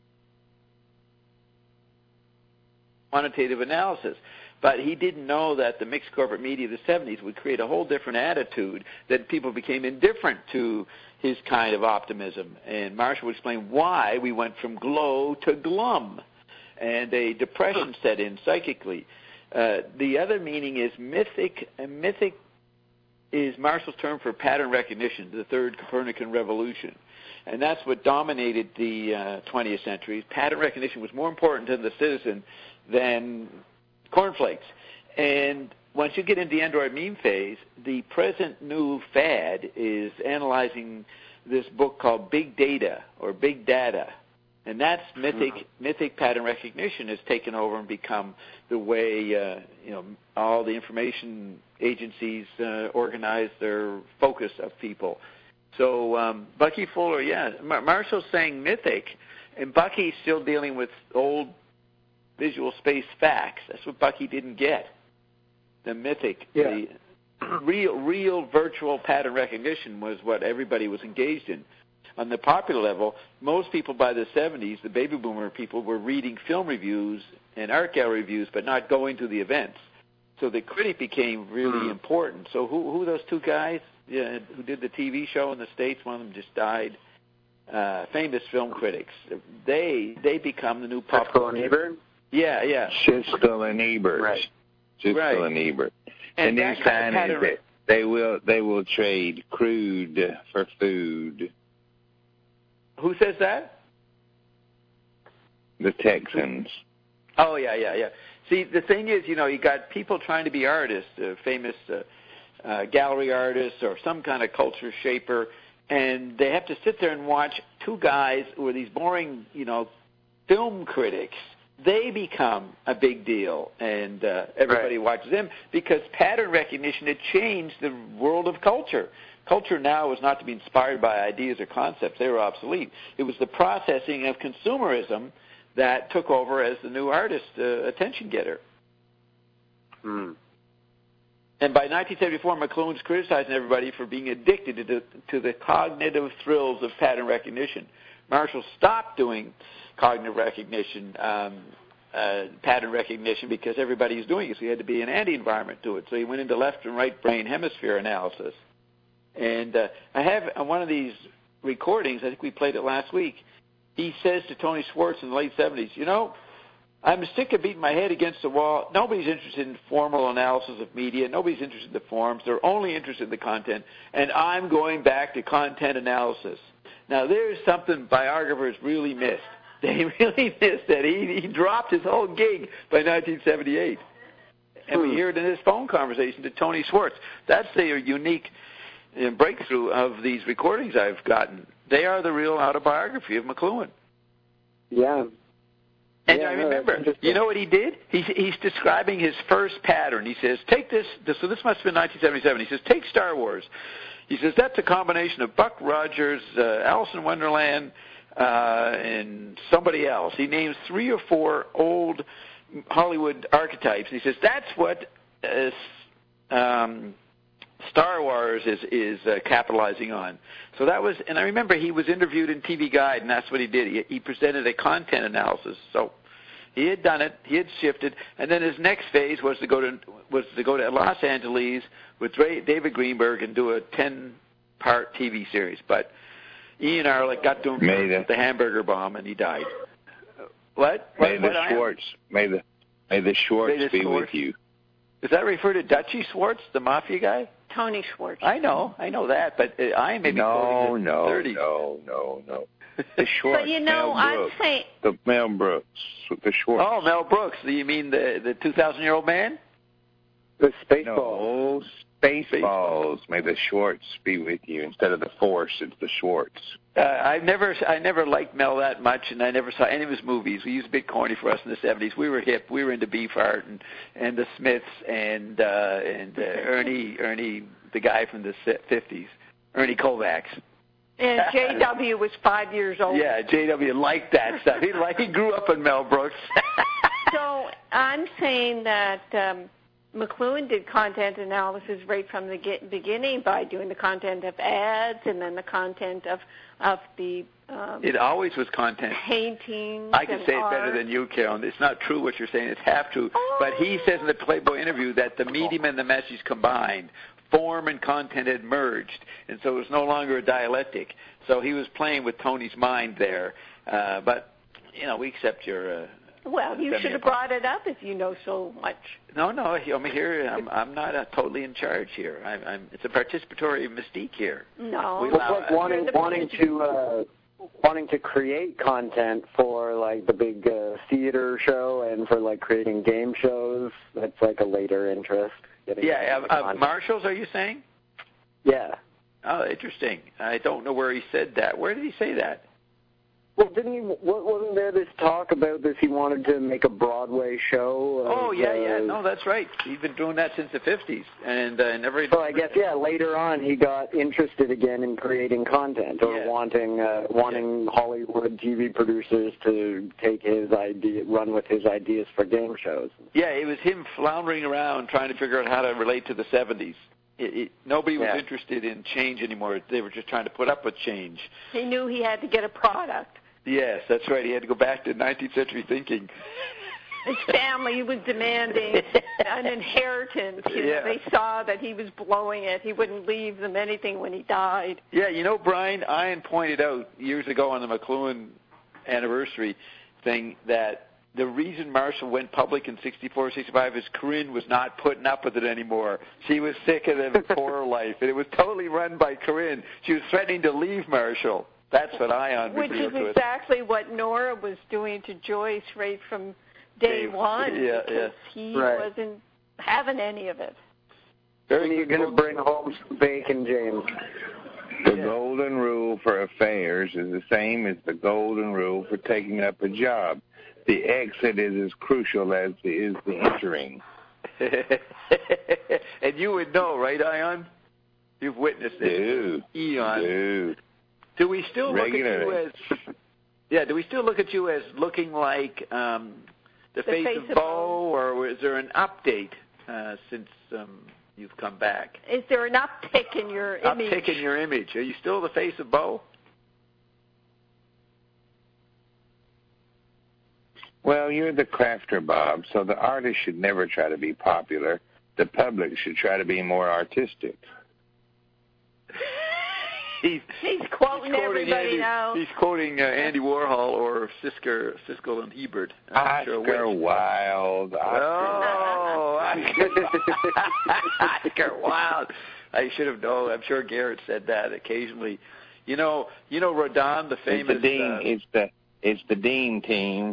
quantitative analysis. But he didn't know that the mixed corporate media of the seventies would create a whole different attitude, that people became indifferent to his kind of optimism. And Marshall would explain why we went from glow to glum, and a depression set in psychically. Uh, the other meaning is mythic. And mythic is Marshall's term for pattern recognition, the third Copernican revolution. And that's what dominated the uh, twentieth century. Pattern recognition was more important to the citizen than cornflakes. And once you get into the Android meme phase, the present new fad is analyzing this book called Big Data or Big Data. And that's mythic, mm-hmm. mythic pattern recognition has taken over and become the way uh, you know all the information agencies uh, organize their focus of people. So um, Bucky Fuller, yeah, Mar- Marshall's saying mythic, and Bucky's still dealing with old visual space facts. That's what Bucky didn't get. The mythic, yeah. the real, real virtual pattern recognition was what everybody was engaged in. On the popular level, most people by the seventies, the baby boomer people, were reading film reviews and art gallery reviews, but not going to the events. So the critic became really mm. important. So who who are those two guys yeah, who did the T V show in the States? One of them just died. Uh, famous film critics. They they become the new pop. Siskel and Ebert? Yeah, yeah. Siskel and Ebert. Right. Siskel right. and Ebert. And the new sign is that they will they will trade crude for food. Who says that? The Texans. Oh, yeah, yeah, yeah. See, the thing is, you know, you got people trying to be artists, uh, famous uh, uh, gallery artists or some kind of culture shaper, and they have to sit there and watch two guys who are these boring, you know, film critics. They become a big deal, and uh, everybody right. watches them because pattern recognition had changed the world of culture. Culture now was not to be inspired by ideas or concepts. They were obsolete. It was the processing of consumerism that took over as the new artist uh, attention getter. Mm. And by nineteen seventy-four, McLuhan's criticizing everybody for being addicted to the, to the cognitive thrills of pattern recognition. Marshall stopped doing cognitive recognition, um, uh, pattern recognition, because everybody was doing it, so he had to be an anti-environment to it. So he went into left and right brain hemisphere analysis. And uh, I have on one of these recordings, I think we played it last week, he says to Tony Schwartz in the late seventies, you know, I'm sick of beating my head against the wall. Nobody's interested in formal analysis of media. Nobody's interested in the forms. They're only interested in the content. And I'm going back to content analysis. Now, there's something biographers really missed. They really missed that. He, he dropped his whole gig by nineteen seventy-eight. And we hear it in this phone conversation to Tony Schwartz. That's the unique breakthrough of these recordings I've gotten. They are the real autobiography of McLuhan. Yeah. And yeah, I no, remember, you know what he did? He's, he's describing his first pattern. He says, take this, this, so this must have been nineteen seventy-seven. He says, take Star Wars. He says, that's a combination of Buck Rogers, uh, Alice in Wonderland, uh, and somebody else. He names three or four old Hollywood archetypes. He says, that's what uh, um, Star Wars is, is uh, capitalizing on. So that was, and I remember he was interviewed in T V Guide, and that's what he did. He, he presented a content analysis. So he had done it, he had shifted, and then his next phase was to go to was to go to Los Angeles with Ray, David Greenberg and do a ten-part T V series. But Ian Arlick got to him with the hamburger bomb, and he died. What? May what, the what Schwartz, may the may the Schwartz may the be Schwartz. with you. Does that refer to Dutchy Schwartz, the mafia guy? Tony Schwartz. I know, I know that, but uh, I may be no, quoting the no, thirties. no, no, no. The Schwartz. But you know, Mel I'm Brooks, saying the Mel Brooks, the Schwartz. Oh, Mel Brooks. You mean the the two thousand year old man? The Spaceballs. No, Spaceballs. May the Schwartz be with you. Instead of the Force, it's the Schwartz. Uh, I never, I never liked Mel that much, and I never saw any of his movies. He was a bit corny for us in the seventies. We were hip. We were into Beefheart and and the Smiths and uh, and uh, Ernie, Ernie, the guy from the fifties, Ernie Kovacs. And J W was five years old. Yeah, J W liked that stuff. He like he grew up in Mel Brooks. So I'm saying that um, McLuhan did content analysis right from the get- beginning by doing the content of ads and then the content of of the um, it always was content. Paintings. I can and say it art. better than you, Carolyn. It's not true what you're saying. It's half true. Oh. But he says in the Playboy interview that the medium and the message combined, form and content had merged, and so it was no longer a dialectic. So he was playing with Tony's mind there. Uh, but, you know, we accept your... Uh, well, you should have brought it up if you know so much. No, no, I'm here. I'm, I'm not uh, totally in charge here. I'm, I'm, it's a participatory mystique here. No. We It's like wanting, wanting to... Uh, wanting to create content for like the big uh, theater show and for like creating game shows. That's like a later interest. Yeah, uh, uh, Marshall's, are you saying? Yeah. Oh, interesting. I don't know where he said that. Where did he say that? Well, didn't he? Wasn't there this talk about this? He wanted to make a Broadway show. Of, oh yeah, yeah. uh, No, that's right. He's been doing that since the fifties, and uh, never. So I guess yeah. Later on, he got interested again in creating content or yeah. wanting uh, wanting yeah. Hollywood T V producers to take his idea, run with his ideas for game shows. Yeah, it was him floundering around trying to figure out how to relate to the seventies. It, it, nobody was yeah. interested in change anymore. They were just trying to put up with change. He knew he had to get a product. Yes, that's right. He had to go back to nineteenth century thinking. His family was demanding an inheritance. You know, yeah. They saw that he was blowing it. He wouldn't leave them anything when he died. Yeah, you know, Brian, Ian pointed out years ago on the McLuhan anniversary thing that the reason Marshall went public in sixty-four, sixty-five is Corinne was not putting up with it anymore. She was sick of the poor life, and it was totally run by Corinne. She was threatening to leave Marshall. That's what Ion Which is to exactly what Nora was doing to Joyce right from day Dave. one, yeah, because yeah. he right. wasn't having any of it. Very you're going to bring home some bacon, James. The yeah. golden rule for affairs is the same as the golden rule for taking up a job. The exit is as crucial as the, is the entering. And you would know, right, Ion? You've witnessed it. Do. Eon. Do. Do we still Regularly. look at you as? Yeah. Do we still look at you as looking like um, the, The face, face of of Bo, or is there an update uh, since um, you've come back? Is there an uptick in your image? Uptick in your image. Are you still the face of Bo? Well, you're the crafter, Bob, so the artist should never try to be popular. The public should try to be more artistic. he's, he's quoting he's everybody Andy, now. He's quoting uh, Andy Warhol or Siskel, Siskel and Ebert. I'm Oscar sure Wilde. Oscar oh, Oscar Wilde. I should have known. I'm sure Garrett said that occasionally. You know, you know Rodin, the famous. It's the Dean. Uh, it's the it's the Dean team.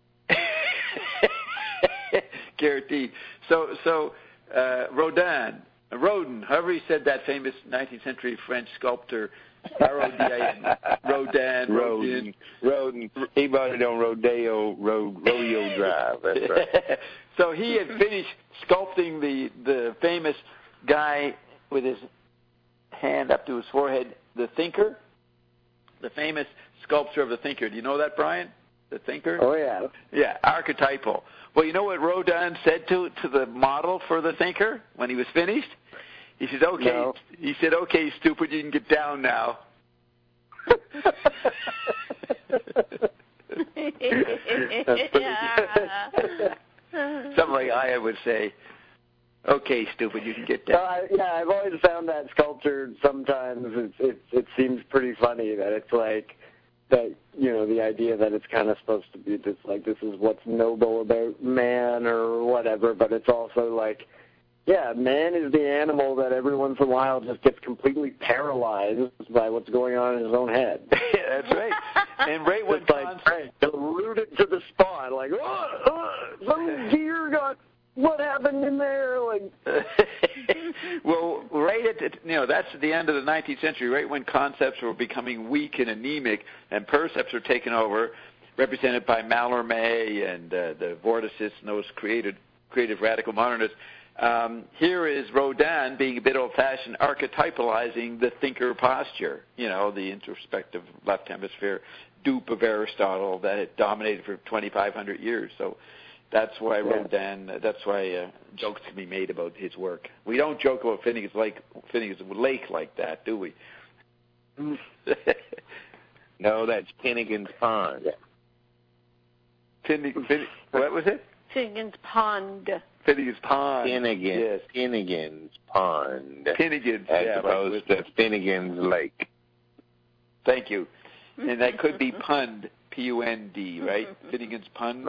Garrett Dean. So so uh, Rodin, Rodin, however he said that famous nineteenth century French sculptor. R O D I N. Rodin. Rodin. Rodin. He bought it on Rodeo Road Rodeo Drive. That's right. So he had finished sculpting the the famous guy with his hand up to his forehead, the Thinker, the famous sculpture of the Thinker. Do you know that, Brian? The Thinker? Oh, yeah. Yeah, archetypal. Well, you know what Rodin said to to the model for the Thinker when he was finished? He said, "Okay." No. He said, "Okay, stupid, you can get down now." Something like I would say, "Okay, stupid, you can get down." Uh, yeah, I've always found that sculpture sometimes it, it it seems pretty funny that it's like that, you know, the idea that it's kind of supposed to be this like this is what's noble about man or whatever, but it's also like, yeah, man is the animal that every once in a while just gets completely paralyzed by what's going on in his own head. Yeah, that's right. And right when it's like right, rooted to the spot, like, oh, oh, some deer got what happened in there, like. Well, right at the, you know that's at the end of the nineteenth century, right when concepts were becoming weak and anemic, and percepts were taken over, represented by Mallarmé and uh, the Vorticists and those creative, creative radical modernists. Um, here is Rodin being a bit old-fashioned, archetypalizing the thinker posture, you know, the introspective left hemisphere dupe of Aristotle that had dominated for twenty-five hundred years. So that's why yeah. Rodin, uh, that's why uh, jokes can be made about his work. We don't joke about Finnegan's Lake, Finnegan's Lake like that, do we? No, that's Finnegan's Pond. Yeah. Finnegan, Finnegan, what was it? Finnegan's Pond. Finnegan's Pond. Finnegan, yes. Finnegan's Pond. Finnegan's, as yeah, opposed like to Finnegan's Lake. Thank you. And that could be Pund, P U N D, right? Finnegan's Pund. Uh,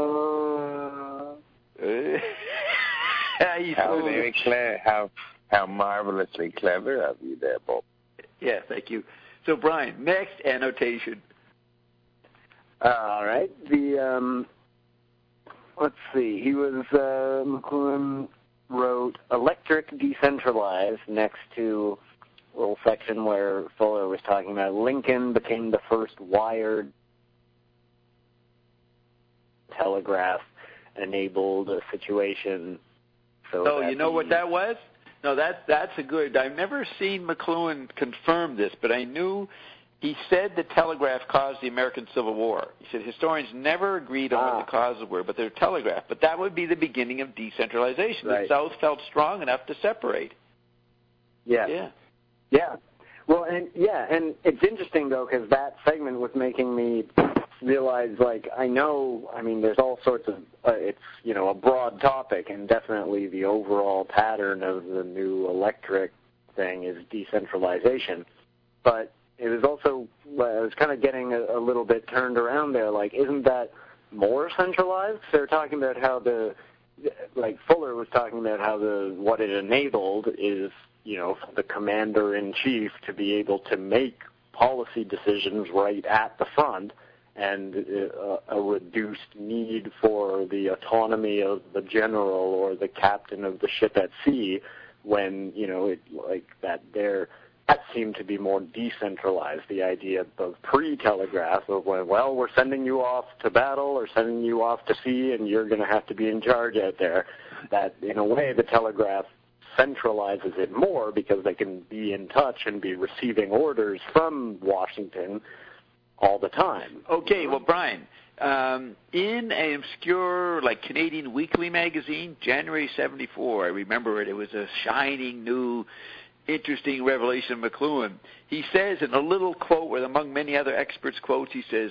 How very clever! How how marvelously clever of you, there, Bob. Yeah, thank you. So, Brian, next annotation. Uh, all right. The um, let's see. He was uh, McLuhan wrote "Electric Decentralized" next to a little section where Fuller was talking about Lincoln became the first wired telegraph enabled a situation. So oh, you know what that was? No, that that's a good. I've never seen McLuhan confirm this, but I knew he said the telegraph caused the American Civil War. He said historians never agreed on ah. what the causes were, but they're telegraph. But that would be the beginning of decentralization. Right. The South felt strong enough to separate. Yeah. Yeah. Yeah. Well, and yeah, and it's interesting though because that segment was making me realize, like, I know, I mean, there's all sorts of, uh, it's, you know, a broad topic, and definitely the overall pattern of the new electric thing is decentralization. But it was also, I was kind of getting a, a little bit turned around there, like, isn't that more centralized? They're talking about how the, like, Fuller was talking about how the, what it enabled is, you know, the commander-in-chief to be able to make policy decisions right at the front, and uh, a reduced need for the autonomy of the general or the captain of the ship at sea when, you know, it, like that there, that seemed to be more decentralized, the idea of pre-telegraph of when, well, we're sending you off to battle or sending you off to sea and you're going to have to be in charge out there. That, in a way, the telegraph centralizes it more because they can be in touch and be receiving orders from Washington all the time. Okay, well, Brian, um, in an obscure, like, Canadian weekly magazine, January seventy-four, I remember it, it was a shining, new, interesting revelation of McLuhan. He says in a little quote, with among many other experts' quotes, he says,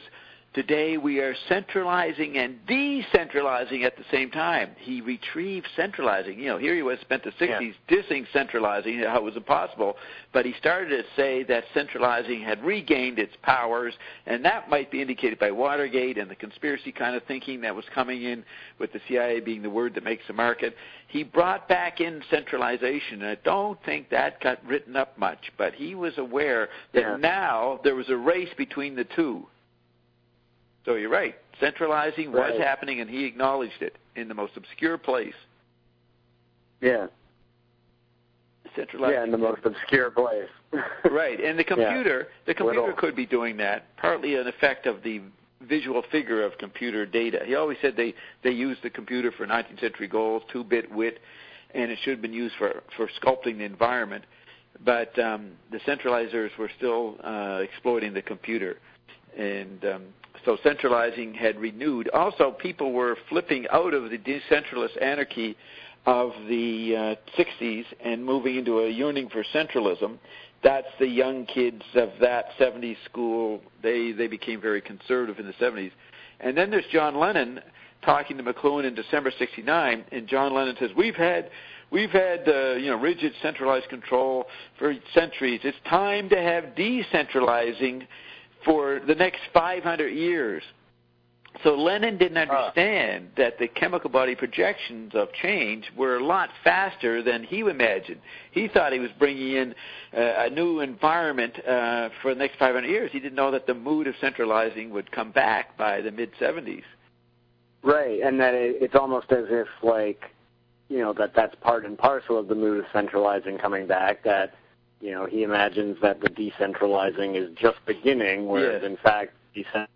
Today we are centralizing and decentralizing at the same time. He retrieved centralizing. You know, here he was, spent the sixties yeah. dissing centralizing, how it was impossible, but he started to say that centralizing had regained its powers, and that might be indicated by Watergate and the conspiracy kind of thinking that was coming in with the C I A being the word that makes the market. He brought back in centralization, and I don't think that got written up much, but he was aware that yeah. now there was a race between the two. So you're right. Centralizing right. was happening, and he acknowledged it in the most obscure place. Yeah. Centralizing. Yeah, in the most obscure place. Right. And the computer, yeah. the computer Little. could be doing that, partly an effect of the visual figure of computer data. He always said they, they used the computer for nineteenth century goals, two-bit wit, and it should have been used for, for sculpting the environment. But um, the centralizers were still uh, exploiting the computer. And um, so centralizing had renewed. Also, people were flipping out of the decentralist anarchy of the uh, sixties and moving into a yearning for centralism. That's the young kids of that seventies school. They they became very conservative in the seventies. And then there's John Lennon talking to McLuhan in December sixty-nine, and John Lennon says, we've had we've had uh, you know rigid centralized control for centuries. It's time to have decentralizing for the next five hundred years. So Lenin didn't understand uh. that the chemical body projections of change were a lot faster than he imagined. He thought he was bringing in uh, a new environment uh, for the next five hundred years. He didn't know that the mood of centralizing would come back by the mid-seventies. Right, and that it, it's almost as if, like, you know, that that's part and parcel of the mood of centralizing coming back, that, you know, he imagines that the decentralizing is just beginning, whereas, yes. in fact, decent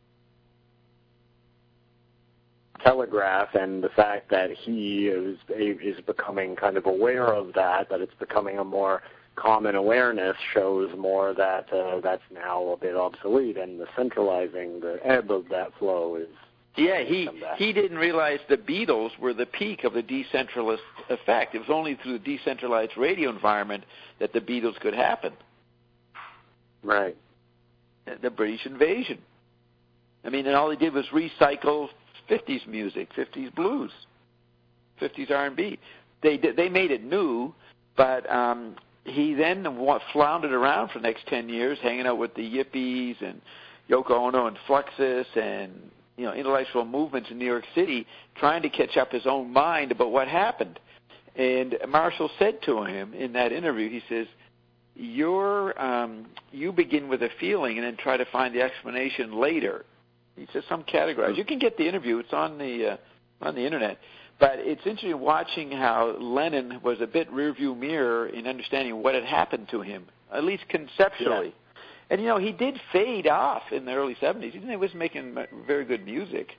telegraph and the fact that he is is becoming kind of aware of that, that it's becoming a more common awareness, shows more that uh, that's now a bit obsolete, and the centralizing, the ebb of that flow is... Yeah, he he didn't realize the Beatles were the peak of the decentralist effect. It was only through the decentralized radio environment that the Beatles could happen. Right. The British invasion. I mean, and all he did was recycle fifties music, fifties blues, fifties R and B. They did, they made it new, but um, he then floundered around for the next ten years, hanging out with the Yippies and Yoko Ono and Fluxus and, you know, intellectual movements in New York City, trying to catch up his own mind about what happened. And Marshall said to him in that interview, he says, You're, um, you begin with a feeling and then try to find the explanation later. He says some categorized. You can get the interview. It's on the uh, on the internet. But it's interesting watching how Lenin was a bit rearview mirror in understanding what had happened to him, at least conceptually. Yeah. And, you know, he did fade off in the early seventies. He wasn't making very good music.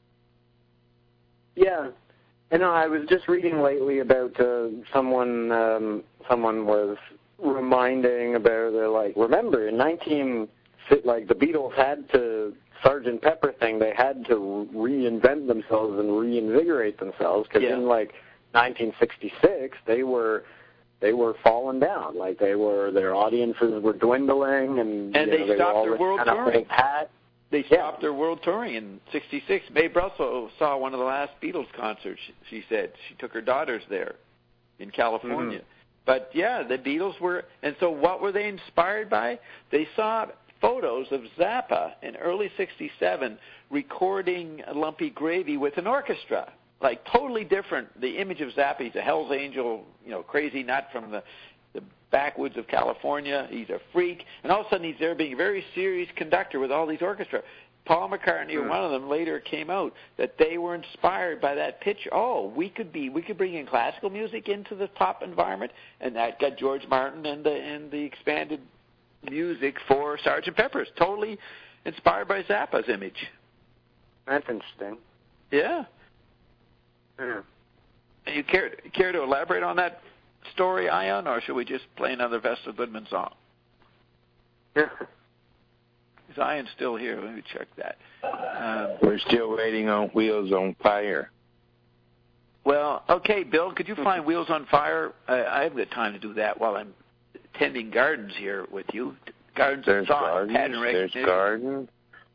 Yeah. And I was just reading lately about uh, someone, um, someone was reminding about, they're like, remember, in nineteen, like, the Beatles had to, Sergeant Pepper thing, they had to reinvent themselves and reinvigorate themselves, because yeah. in, like, nineteen sixty-six, they were... They were falling down, like they were. Their audiences were dwindling, and, and you they know, they stopped were their world touring. Pat. They stopped yeah. their world touring in sixty-six. Mae Brussel saw one of the last Beatles concerts. She said she took her daughters there in California. Mm-hmm. But yeah, the Beatles were, and so what were they inspired by? They saw photos of Zappa in early sixty-seven recording Lumpy Gravy with an orchestra. Like, totally different. The image of Zappa, he's a Hell's Angel, you know, crazy nut from the, the backwoods of California. He's a freak. And all of a sudden, he's there being a very serious conductor with all these orchestra. Paul McCartney, or one of them, later came out that they were inspired by that picture. Oh, we could be, we could bring in classical music into the pop environment, and that got George Martin and the and the expanded music for Sergeant Pepper's. Totally inspired by Zappa's image. That's interesting. Yeah. Yeah. You care care to elaborate on that story, Ion, or should we just play another Vestal Goodman song? Yeah. Is Ion still here? Let me check that. Um, We're still waiting on Wheels on Fire. Well, okay, Bill, could you find Wheels on Fire? I, I haven't got time to do that while I'm tending gardens here with you. Gardens there's and song, gardens. pattern There's recognition. gardens.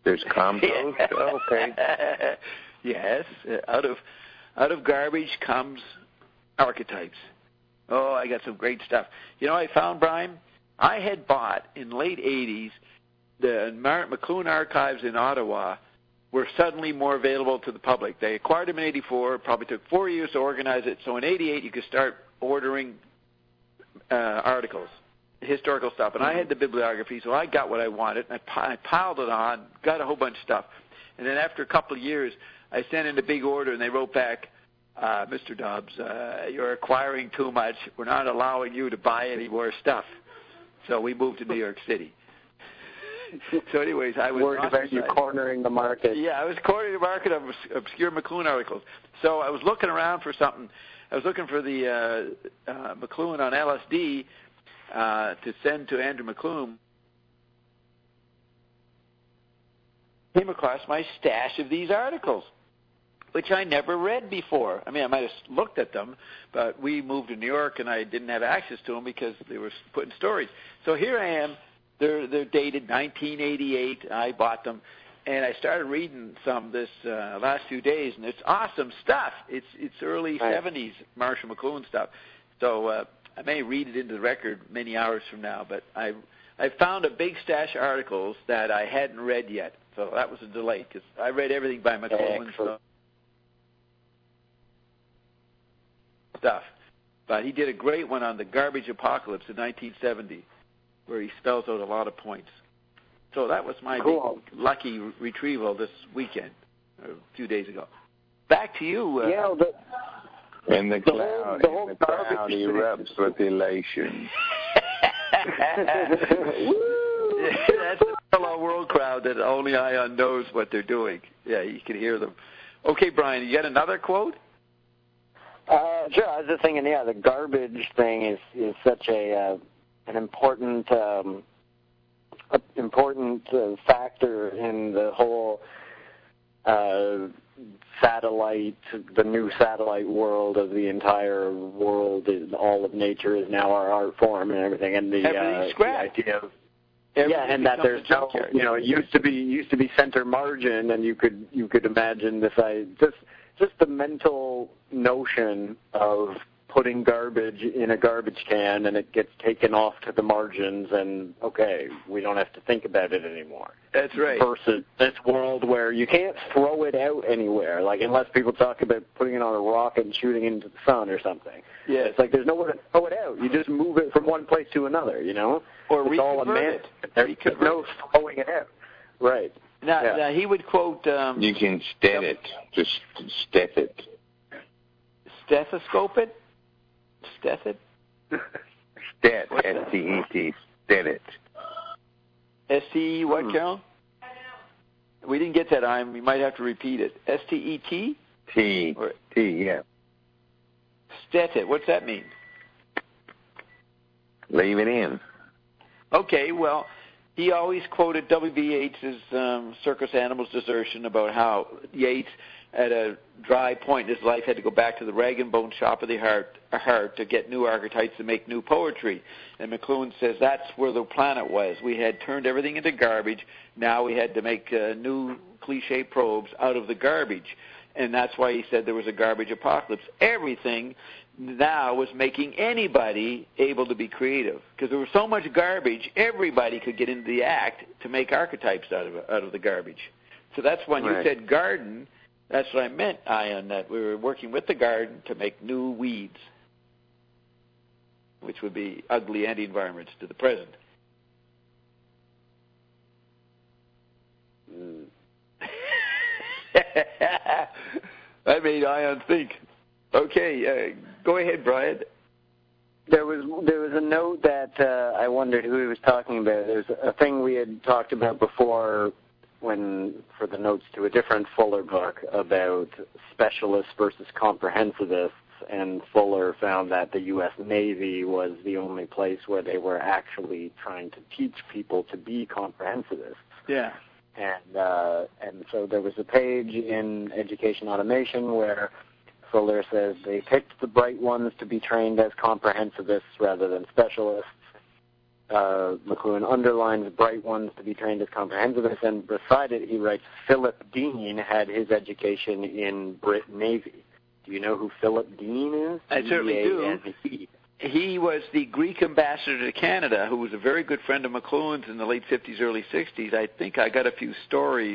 There's compost. Okay. Yes, uh, out of out of garbage comes archetypes. Oh, I got some great stuff. You know, I found, Brian, I had bought in late eighties the Mar- McLuhan Archives in Ottawa were suddenly more available to the public. They acquired them in eighty-four. It probably took four years to organize it. So in eighty-eight, you could start ordering uh, articles, historical stuff. And I had the bibliography, so I got what I wanted. And I, I piled it on, got a whole bunch of stuff. And then after a couple of years, I sent in a big order, and they wrote back, uh, Mister Dobbs, uh, you're acquiring too much. We're not allowing you to buy any more stuff. So we moved to New York City. So anyways, I was worried about you cornering the market. Yeah, I was cornering the market of obscure McLuhan articles. So I was looking around for something. I was looking for the uh, uh, McLuhan on L S D uh, to send to Andrew McLuhan. Came across my stash of these articles, which I never read before. I mean, I might have looked at them, but we moved to New York, and I didn't have access to them because they were put in storage. So here I am. They're, they're dated nineteen eighty-eight. I bought them, and I started reading some this uh, last few days, and it's awesome stuff. It's it's early right. seventies Marshall McLuhan stuff. So uh, I may read it into the record many hours from now, but I I found a big stash of articles that I hadn't read yet. So that was a delight because I read everything by McLuhan Excellent. stuff. But he did a great one on the garbage apocalypse in nineteen seventy, where he spells out a lot of points. So that was my cool. big, lucky retrieval this weekend, or a few days ago. Back to you. Uh, yeah, but and the, the cloud, whole, the whole and the cloud erupts with elation. That's the fellow world crowd that only Ion knows what they're doing. Yeah, you can hear them. Okay, Brian, you got another quote? Uh, sure. I was just thinking, yeah, the garbage thing is is such a uh, an important um, a important uh, factor in the whole uh, satellite, the new satellite world of the entire world. Is, all of nature is now our art form and everything, and the, uh, the idea of Everything yeah, and that there's no, you know, it used to be used to be center margin, and you could you could imagine this. I just just the mental notion of putting garbage in a garbage can and it gets taken off to the margins, and okay, we don't have to think about it anymore. That's right. Versus this world where you can't throw it out anywhere, like unless people talk about putting it on a rocket and shooting it into the sun or something. Yeah, it's like there's nowhere to throw it out. You just move it from one place to another, you know? Or it's all a man. There's no throwing it out. Right. Now, yeah. now he would quote... Um, you can stet it. Just stet it. Stethoscope it? Steth it? Stet, S T E T, stet it. S T E what, hmm. Carol? We didn't get that. I'm. You might have to repeat it. S T E T? T. Or, T, yeah. Stet it. What's that mean? Leave it in. Okay, well, he always quoted W B Yeats's um, Circus Animals Desertion about how Yeats, at a dry point in his life, had to go back to the rag and bone shop of the heart, heart to get new archetypes to make new poetry. And McLuhan says that's where the planet was. We had turned everything into garbage. Now we had to make uh, new cliche probes out of the garbage. And that's why he said there was a garbage apocalypse. Everything now was making anybody able to be creative, because there was so much garbage, everybody could get into the act to make archetypes out of out of the garbage. So that's when right. you said garden, that's what I meant, Ian, that we were working with the garden to make new weeds, which would be ugly anti-environments to the present. Mm. That made Ian think. Okay, uh, go ahead, Brian. There was there was a note that uh, I wondered who he was talking about. There's a thing we had talked about before when for the notes to a different Fuller book about specialists versus comprehensivists, and Fuller found that the U S Navy was the only place where they were actually trying to teach people to be comprehensivists. Yeah. And uh, and so there was a page in Education Automation where Fuller says they picked the bright ones to be trained as comprehensivists rather than specialists. uh, McLuhan underlines bright ones to be trained as comprehensivists, and beside it he writes, Philip Dean had his education in Brit Navy. Do you know who Philip Dean is? I certainly do. He was the Greek ambassador to Canada, who was a very good friend of McLuhan's in the late fifties, early sixties. I think I got a few stories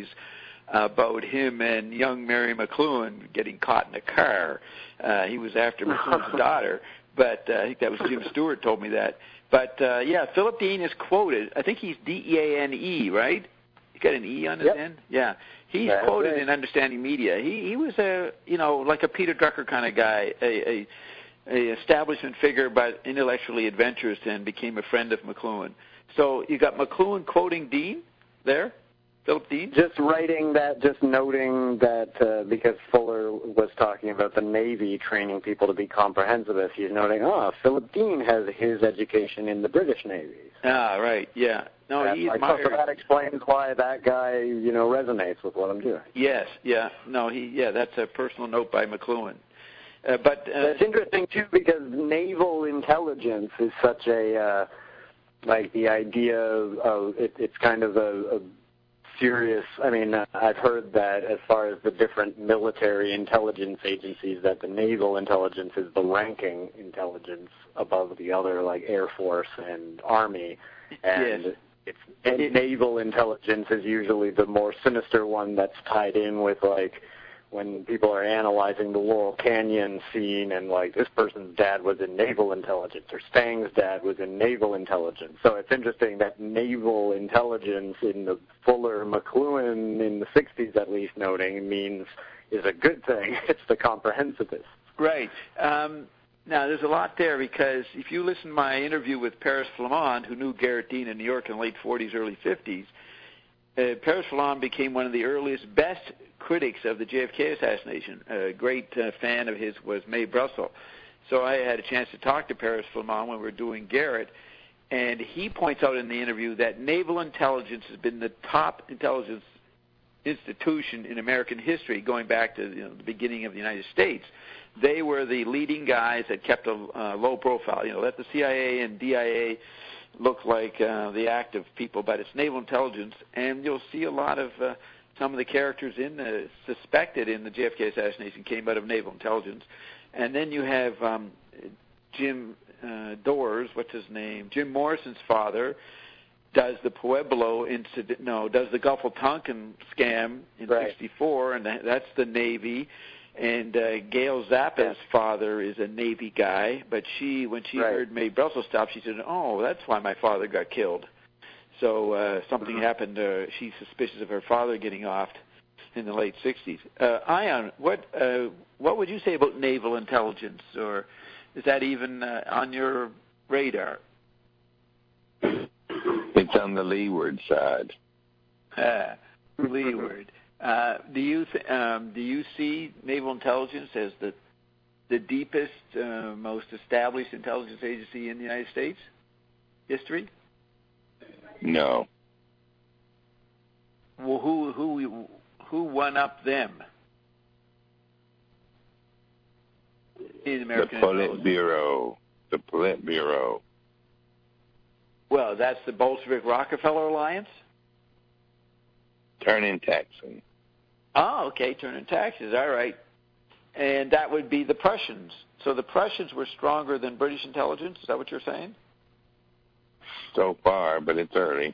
about him and young Mary McLuhan getting caught in a car. Uh, he was after McLuhan's daughter, but uh, I think that was Jim Stewart told me that. But, uh, yeah, Philip Dean is quoted. I think he's D E A N E, right? You got an E on his yep. end? Yeah. He's That's quoted right. in Understanding Media. He he was a, you know, like a Peter Drucker kind of guy, a, a a establishment figure, but intellectually adventurous, and became a friend of McLuhan. So you got McLuhan quoting Dean there, Philip Dean? Just writing that, just noting that uh, because Fuller was talking about the Navy training people to be comprehensivists, he's noting, oh, Philip Dean has his education in the British Navy. Ah, right, yeah. No, That's he like, admires. so that explains why that guy, you know, resonates with what I'm doing. Yes, yeah. No, he, yeah, that's a personal note by McLuhan. Uh, but uh, That's interesting, too, because naval intelligence is such a, uh, like the idea of, of it, it's kind of a, a serious, I mean, uh, I've heard that as far as the different military intelligence agencies, that the naval intelligence is the ranking intelligence above the other, like Air Force and Army. And yes. it's, and it, naval intelligence is usually the more sinister one that's tied in with, like, when people are analyzing the Laurel Canyon scene and, like, this person's dad was in naval intelligence or Stang's dad was in naval intelligence. So it's interesting that naval intelligence in the Fuller McLuhan in the sixties, at least, noting means is a good thing. It's the comprehensivist. Right. Um, now, there's a lot there because if you listen to my interview with Paris Flamand, who knew Garrett Dean in New York in the late forties, early fifties, uh, Paris Flamand became one of the earliest, best critics of the J F K assassination. A great uh, fan of his was Mae Brussell. So I had a chance to talk to Paris Flamand when we were doing Garrett, and he points out in the interview that naval intelligence has been the top intelligence institution in American history going back to you know, the beginning of the United States. They were the leading guys that kept a uh, low profile. You know, let the C I A and D I A look like uh, the active people, but it's naval intelligence, and you'll see a lot of uh, some of the characters in the suspected in the J F K assassination came out of naval intelligence. And then you have um, Jim uh, Dores, what's his name? Jim Morrison's father does the Pueblo incident, no, does the Gulf of Tonkin scam in right. sixty-four, and that's the Navy. And uh, Gail Zappa's yeah. father is a Navy guy, but she, when she right. heard Mae Brussell stop, she said, oh, that's why my father got killed. So uh, something mm-hmm. happened. Uh, she's suspicious of her father getting offed in the late sixties. Uh, Ion, what uh, what would you say about naval intelligence, or is that even uh, on your radar? It's on the leeward side. Uh, leeward. Uh, do you th- um, do you see naval intelligence as the the deepest, uh, most established intelligence agency in the United States history? No. Well, who who who won up them in American The Politburo. The Politburo. Well, that's the Bolshevik-Rockefeller alliance? Turning Texan. Oh, okay, turning taxes, all right. And that would be the Prussians. So the Prussians were stronger than British intelligence? Is that what you're saying? So far, but it's early.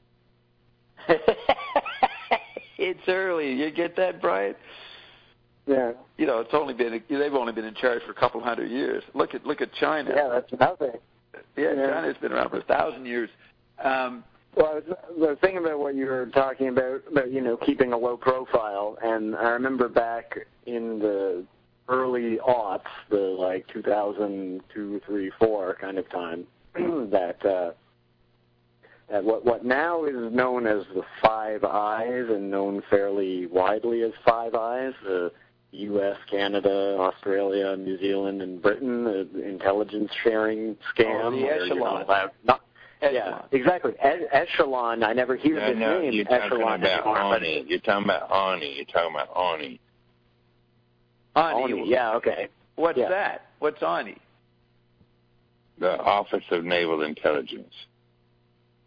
It's early. You get that, Brian? Yeah. You know, it's only been they've only been in charge for a couple hundred years. Look at look at China. Yeah, that's nothing. Yeah, yeah. China's been around for a thousand years. Um, Well, I was, I was thinking about what you were talking about, about, you know, keeping a low profile, and I remember back in the early aughts, the, like, two thousand two, three, four kind of time, that, uh, that what, what now is known as the Five Eyes and known fairly widely as Five Eyes, the U S, Canada, Australia, New Zealand, and Britain, the intelligence sharing scam. Oh, the where echelon. you're not allowed, not, Echelon. Yeah, exactly. E- echelon. I never hear No, this no, name. you're talking Echelon about anymore, Ani. You're talking about Ani. You're talking about Ani. Ani. Ani, yeah, okay. What's yeah. that? What's Ani? The Office of Naval Intelligence.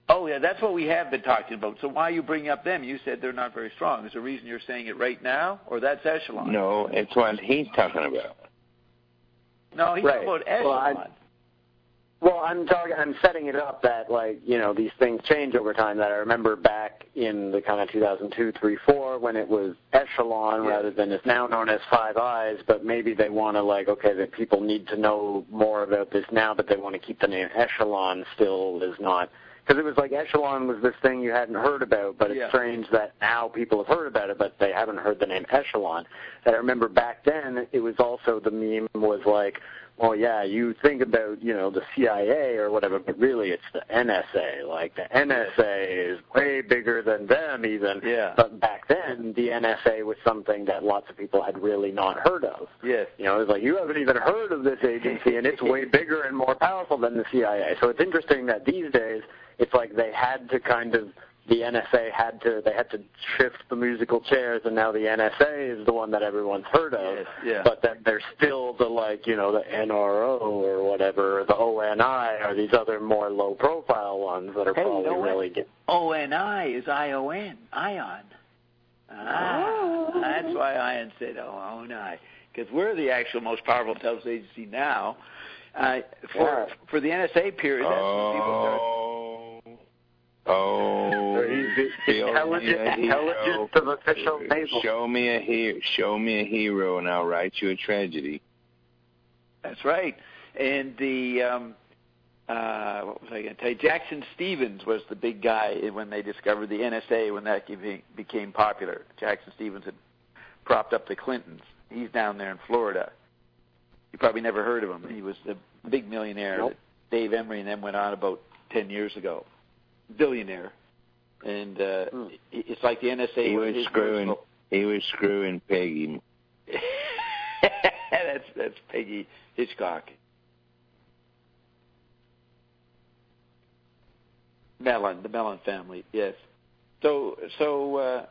Oh, yeah, that's what we have been talking about. So why are you bringing up them? You said they're not very strong. Is there a reason you're saying it right now, or that's Echelon? No, it's what he's talking about. No, he's Right. talking about Echelon. Well, Well, I'm talking. I'm setting it up that, like, you know, these things change over time. That I remember back in the kind of two thousand two, three, four, when it was Echelon yeah. rather than it's now known as Five Eyes. But maybe they want to, like, okay, that people need to know more about this now, but they want to keep the name Echelon still is not. Because it was like Echelon was this thing you hadn't heard about, but it's yeah. strange that now people have heard about it, but they haven't heard the name Echelon. And I remember back then, it was also, the meme was like, well, yeah, you think about, you know, the C I A or whatever, but really it's the N S A. Like, the N S A is way bigger than them even. Yeah. But back then, the N S A was something that lots of people had really not heard of. Yes. You know, it's like, you haven't even heard of this agency, and it's way bigger and more powerful than the C I A. So it's interesting that these days, it's like they had to kind of, the N S A had to, they had to shift the musical chairs, and now the N S A is the one that everyone's heard of. Yes, yeah. But then there's still the, like, you know, the N R O or whatever, the O N I, or these other more low-profile ones that are Hey, probably you know really good. O N I is I O N, Ion. Ah, Oh. that's why Ion said O N I, because we're the actual most powerful intelligence agency now. Uh, for Yeah. for the N S A period, that's when people started. Oh, oh, So he's the intelligent, intelligence of official naval. Show me a hero. Show me a hero, and I'll write you a tragedy. That's right. And the um, uh, what was I going to tell you? Jackson Stevens was the big guy when they discovered the N S A, when that became popular. Jackson Stevens had propped up the Clintons. He's down there in Florida. You probably never heard of him. He was the big millionaire Nope. that Dave Emory and them went on about ten years ago. Billionaire. And uh, Hmm. it's like the N S A He was his screwing. personal- He was screwing Peggy. that's that's Peggy Hitchcock. Mellon, the Mellon family, yes. So, so uh,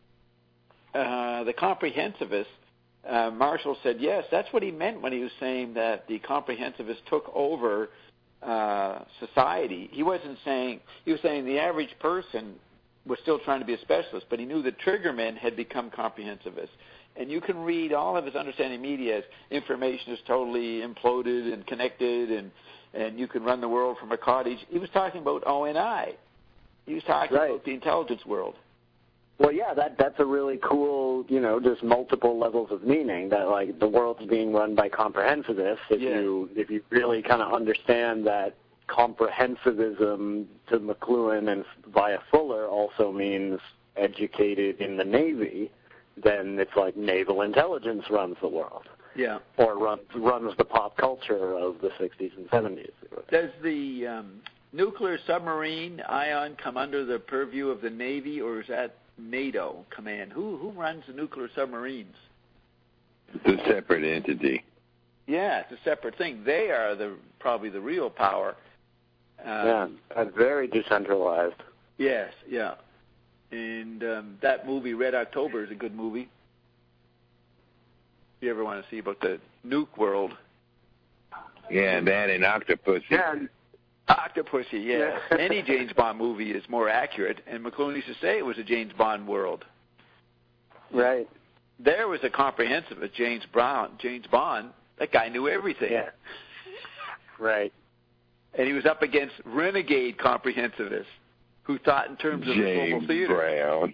uh, the comprehensivist, uh, Marshall said, yes, that's what he meant when he was saying that the comprehensivists took over uh, society. He wasn't saying, he was saying the average person was still trying to be a specialist, but he knew that triggermen had become comprehensivists. And you can read all of his understanding media as information is totally imploded and connected, and, and you can run the world from a cottage. He was talking about O N I. He was talking Right. about the intelligence world. Well, yeah, that that's a really cool, you know, just multiple levels of meaning. That, like, the world's being run by comprehensivists. If Yeah. you if you really kind of understand that comprehensivism to McLuhan and via Fuller also means educated in the Navy, then it's like naval intelligence runs the world, Yeah. or runs runs the pop culture of the sixties and seventies. Does the um, nuclear submarine Ion come under the purview of the Navy, or is that NATO command? Who who runs the nuclear submarines? It's a separate entity. Yeah, it's a separate thing. They are the probably the real power. Um, Yeah, that's very decentralized. Yes, yeah. And um, that movie, Red October, is a good movie. If you ever want to see about the nuke world. Yeah, that and Octopus. Yeah. Octopussy, yeah. Yeah. Any James Bond movie is more accurate, and McLuhan used to say it was a James Bond world. Right. There was a comprehensive, a James Brown, James Bond. That guy knew everything. Yeah. Right. And he was up against renegade comprehensivists who thought in terms of the global James theater. Brown.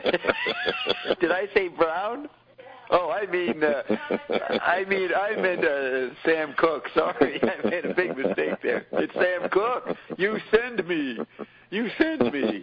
Did I say Brown? Oh, I mean, uh, I mean, I meant uh, Sam Cooke. Sorry, I made a big mistake there. It's Sam Cooke. You send me. You send me.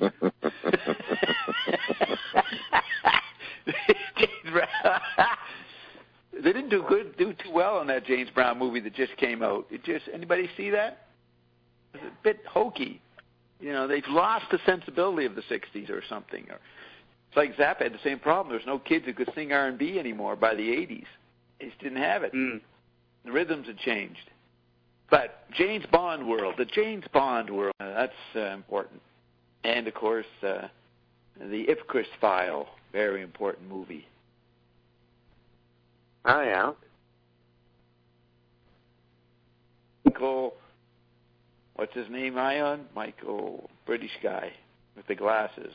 They didn't do good, do too well on that James Brown movie that just came out. It just anybody see that? It was a bit hokey. You know, they've lost the sensibility of the sixties or something. Or it's like Zappa had the same problem. There's no kids who could sing R and B anymore by the eighties. They just didn't have it. Mm. The rhythms had changed. But James Bond world, the James Bond world, uh, that's uh, important. And, of course, uh, the Ipcris File, very important movie. Oh, yeah. Well, what's his name, Ion? Michael, British guy with the glasses.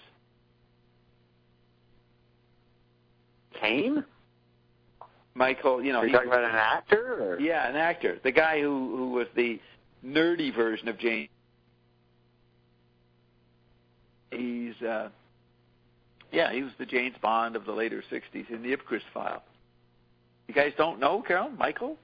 Caine? Michael, you know. Are you talking about an actor? Or? Yeah, an actor. The guy who, who was the nerdy version of James. He's, uh, yeah, he was the James Bond of the later sixties in the Ipcress File. You guys don't know, Carol? Michael?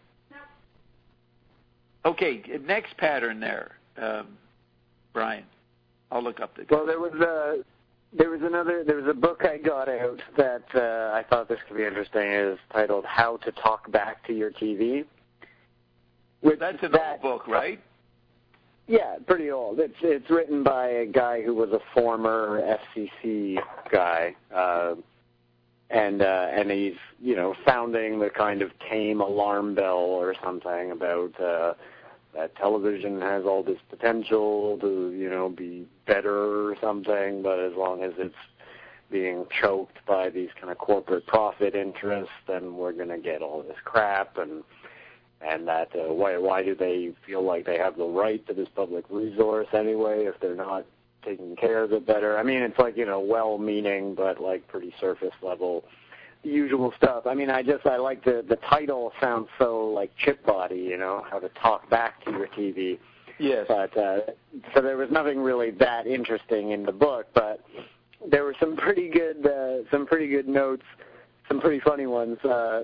No. Okay, next pattern there, um, Brian. I'll look up the... Well, there was a... There was another. There was a book I got out that uh, I thought this could be interesting. It is titled "How to Talk Back to Your T V." Which That's an that, old book, right? Yeah, pretty old. It's it's written by a guy who was a former F C C guy, uh, and uh, and he's you know founding the kind of tame alarm bell or something about. Uh, that television has all this potential to, you know, be better or something, but as long as it's being choked by these kind of corporate profit interests, then we're going to get all this crap, and and that uh, why why do they feel like they have the right to this public resource anyway if they're not taking care of it better? I mean, it's like, you know, well-meaning, but like pretty surface level. The usual stuff. I mean, I just, I like the, the title sounds so like chip body, you know, how to talk back to your T V. Yes. But, uh, so there was nothing really that interesting in the book, but there were some pretty good, uh, some pretty good notes, some pretty funny ones. Uh,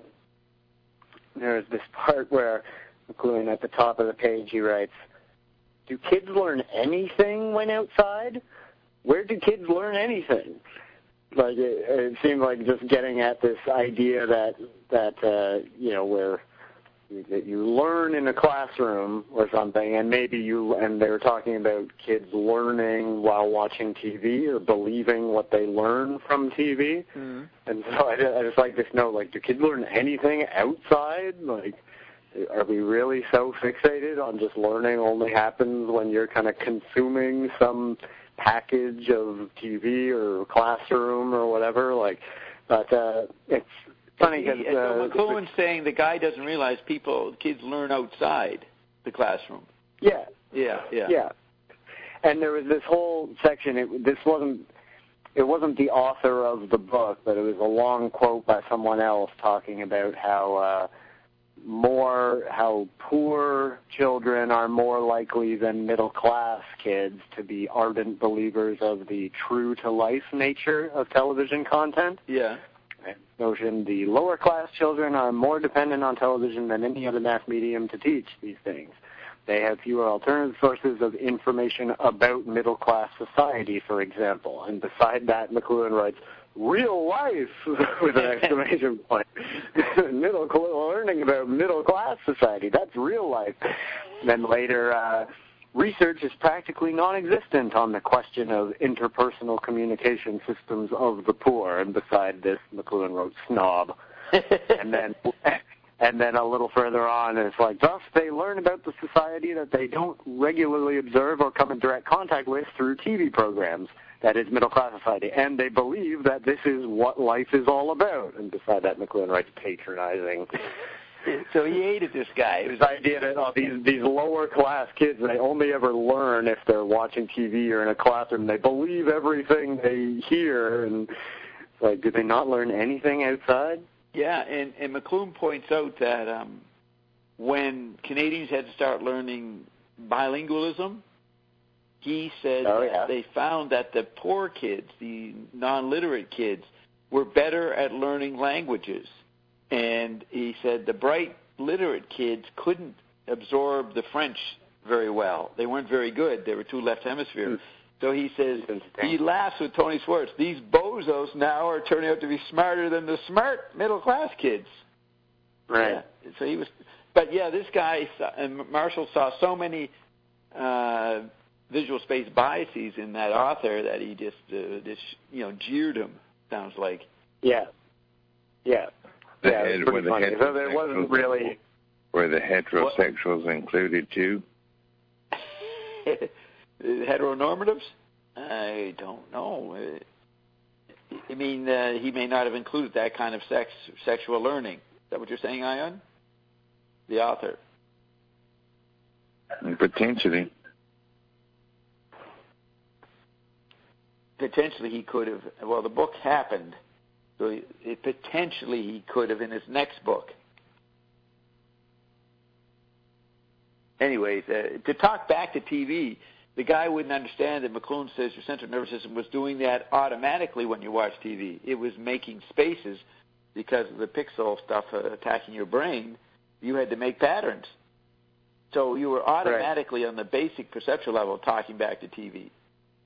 there's this part where McLuhan at the top of the page, he writes, "Do kids learn anything when outside? Where do kids learn anything?" Like it, it seemed like just getting at this idea that that uh, you know where that you learn in a classroom or something, and maybe you and they were talking about kids learning while watching T V or believing what they learn from T V. Mm-hmm. And so I, I just like this note: like, do kids learn anything outside? Like, are we really so fixated on just learning only happens when you're kind of consuming some package of T V or classroom or whatever? Like, but uh, it's funny because uh, so McLuhan's saying the guy doesn't realize people, kids learn outside the classroom. Yeah, yeah, yeah, yeah. And there was this whole section. It, this wasn't. It wasn't the author of the book, but it was a long quote by someone else talking about how. Uh, more how poor children are more likely than middle-class kids to be ardent believers of the true-to-life nature of television content. Yeah. Notion the lower-class children are more dependent on television than any other mass medium to teach these things. They have fewer alternative sources of information about middle-class society, for example. And beside that, McLuhan writes, "Real life," with an exclamation point. Middle learning about middle-class society. That's real life. Then later, uh, research is practically non-existent on the question of interpersonal communication systems of the poor. And beside this, McLuhan wrote snob. and then and then a little further on, it's like, thus they learn about the society that they don't regularly observe or come in direct contact with through T V programs. That is middle-class society, and they believe that this is what life is all about. And beside that, McLuhan writes patronizing. So he hated this guy. It was the idea that oh, these these lower-class kids, they only ever learn if they're watching T V or in a classroom. They believe everything they hear, and it's like, do they not learn anything outside? Yeah, and, and McLuhan points out that um, when Canadians had to start learning bilingualism, he said oh, that yeah. they found that the poor kids, the non-literate kids, were better at learning languages. And he said the bright, literate kids couldn't absorb the French very well. They weren't very good. They were too left hemisphere. Mm. So he says, he laughs with Tony Schwartz, these bozos now are turning out to be smarter than the smart middle-class kids. Right. Yeah. So he was, but yeah, this guy, and Marshall saw so many uh, visual space biases in that author that he just, uh, just, you know, jeered him, sounds like. Yeah. Yeah. The yeah, head, it was were the funny. So there wasn't really... Were the heterosexuals what? included too? Heteronormatives? I don't know. I mean, uh, he may not have included that kind of sex, sexual learning. Is that what you're saying, Ion? The author. Potentially. potentially he could have, well, the book happened, so it, it potentially he could have in his next book. Anyways, uh, to talk back to T V, the guy wouldn't understand that McLuhan says your central nervous system was doing that automatically when you watch T V. It was making spaces because of the pixel stuff uh, attacking your brain. You had to make patterns. So you were automatically right. on the basic perceptual level talking back to T V.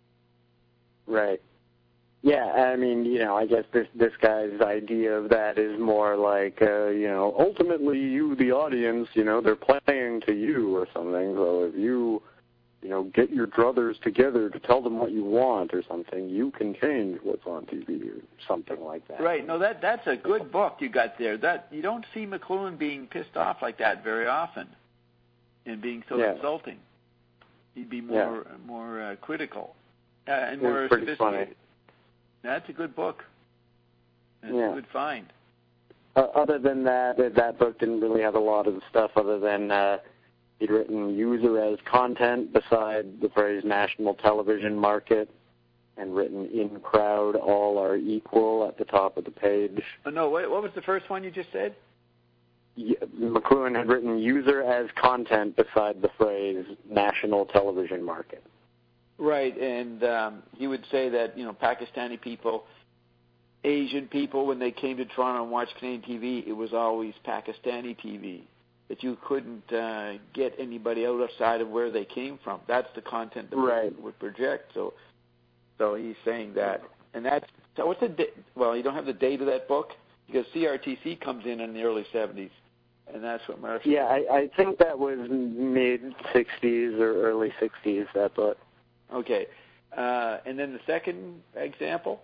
Right. Yeah, I mean, you know, I guess this this guy's idea of that is more like, uh, you know, ultimately you, the audience, you know, they're playing to you or something. So if you, you know, get your druthers together to tell them what you want or something, you can change what's on T V or something like that. Right. No, that that's a good book you got there. That you don't see McLuhan being pissed off like that very often, and being so yeah. insulting. He'd be more yeah. more uh, critical uh, and more sophisticated. Funny. That's a good book. That's yeah. a good find. Uh, other than that, that book didn't really have a lot of stuff other than uh, he'd written user as content beside the phrase national television market, and written in crowd all are equal at the top of the page. Oh, no, what, what was the first one you just said? Yeah, McLuhan had written user as content beside the phrase national television market. Right, and um, he would say that, you know, Pakistani people, Asian people, when they came to Toronto and watched Canadian T V, it was always Pakistani T V, that you couldn't uh, get anybody outside of where they came from. That's the content that right. we would project. So so he's saying that. And that's, so what's the, da- well, you don't have the date of that book? Because C R T C comes in in the early seventies, and that's what Marshall... Yeah, I, I think that was mid-sixties or early sixties, that book. Okay. Uh, and then the second example?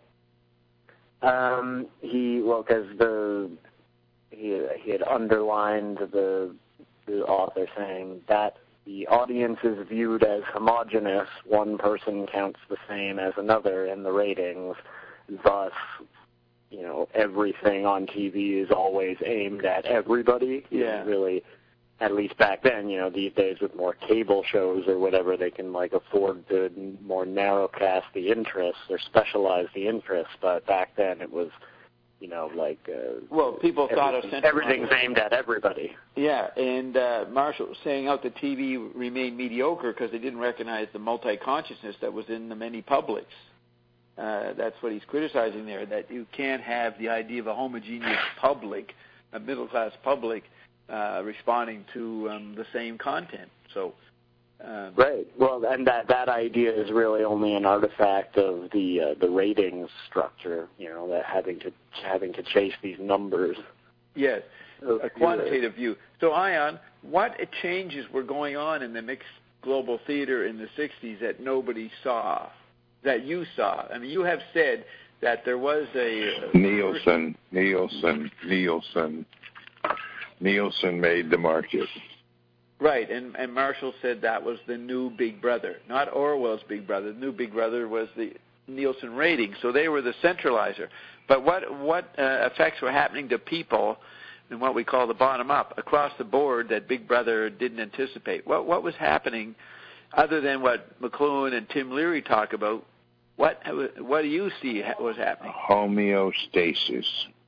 Um, he, well, because the, he, he had underlined the, the author saying that the audience is viewed as homogeneous. One person counts the same as another in the ratings. Thus, you know, everything on T V is always aimed at everybody. Yeah. Really, at least back then, you know, these days with more cable shows or whatever, they can, like, afford to more narrowcast the interests or specialize the interests. But back then it was, you know, like... Uh, well, people thought of... Everything's aimed at everybody. Yeah, and uh, Marshall was saying out that T V remained mediocre because they didn't recognize the multi-consciousness that was in the many publics. Uh, that's what he's criticizing there, that you can't have the idea of a homogeneous public, a middle-class public, uh, responding to um, the same content. So, um, right. Well, and that that idea is really only an artifact of the uh, the ratings structure. You know, that having to having to chase these numbers. Yes, a quantitative view. So, Ion, what changes were going on in the mixed global theater in the sixties that nobody saw? That you saw? I mean, you have said that there was a... a Nielsen, Nielsen, Nielsen. Nielsen made the market. Right, and, and Marshall said that was the new Big Brother, not Orwell's Big Brother. The new Big Brother was the Nielsen rating, so they were the centralizer. But what, what uh, effects were happening to people in what we call the bottom-up, across the board, that Big Brother didn't anticipate? What, what was happening, other than what McLuhan and Tim Leary talk about? What what do you see was happening? Homeostasis.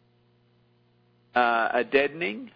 Uh, a deadening?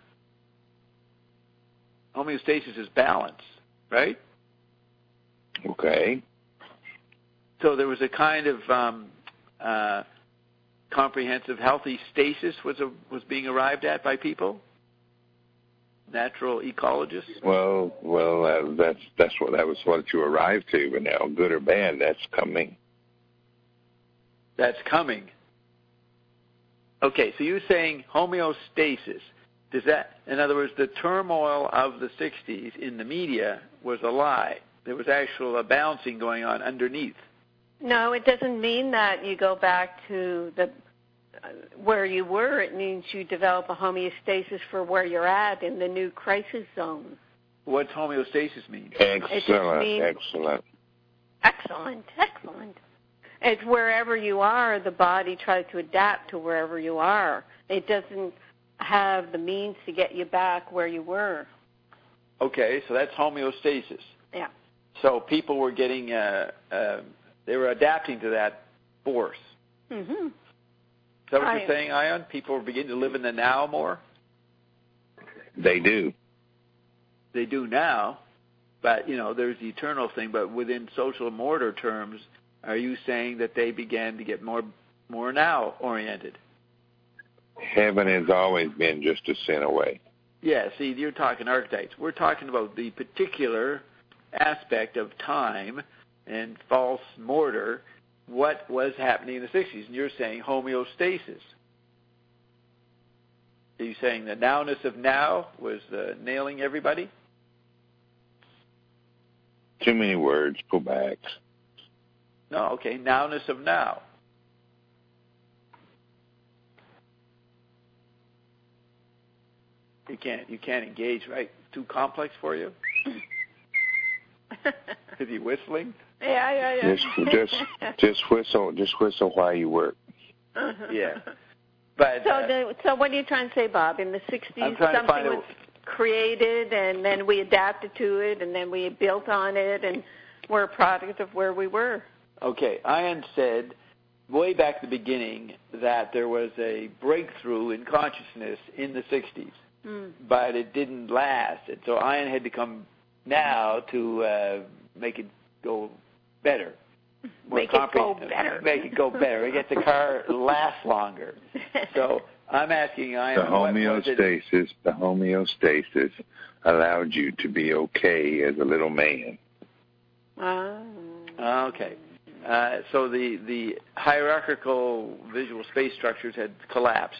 Homeostasis is balance, right? Okay. So there was a kind of um, uh, comprehensive, healthy stasis was a, was being arrived at by people, natural ecologists. Well, well, uh, that's that's what that was what you arrived to. But now, good or bad, that's coming. That's coming. Okay, so you're saying homeostasis. Does that, in other words, the turmoil of the sixties in the media was a lie? There was actual a bouncing going on underneath. No, it doesn't mean that you go back to the uh, where you were. It means you develop a homeostasis for where you're at in the new crisis zone. What's homeostasis mean? Excellent, means, excellent. Excellent, excellent. It's wherever you are, the body tries to adapt to wherever you are. It doesn't have the means to get you back where you were. Okay, so that's homeostasis. Yeah. So people were getting, uh, uh, they were adapting to that force. Mm-hmm. Is that what I, you're saying, Ion? People are beginning to live in the now more? They do. They do now, but, you know, there's the eternal thing. But within social mortar terms, are you saying that they began to get more more now-oriented? Heaven has always been just a sin away. Yeah, see, you're talking archetypes. We're talking about the particular aspect of time and false mortar, what was happening in the sixties. And you're saying homeostasis. Are you saying the nowness of now was uh, nailing everybody? Too many words. Go back. No, okay, nowness of now. You can't. You can't engage, right? Too complex for you. Is he whistling? Yeah, yeah, yeah. Just, just, just whistle. Just whistle while you work. Uh-huh. Yeah. But so, uh, the, so what are you trying to say, Bob? In the sixties, I'm trying to something find was a, created, and then we adapted to it, and then we built on it, and we're a product of where we were. Okay, Ian said way back at the beginning that there was a breakthrough in consciousness in the sixties, mm. but it didn't last. And so Ian had to come now to uh, make it go better. More make it go better. Make it go better. Get the car last longer. So I'm asking Ian, the homeostasis, the homeostasis allowed you to be okay as a little man. Oh. Okay. Uh, so the, the hierarchical visual space structures had collapsed.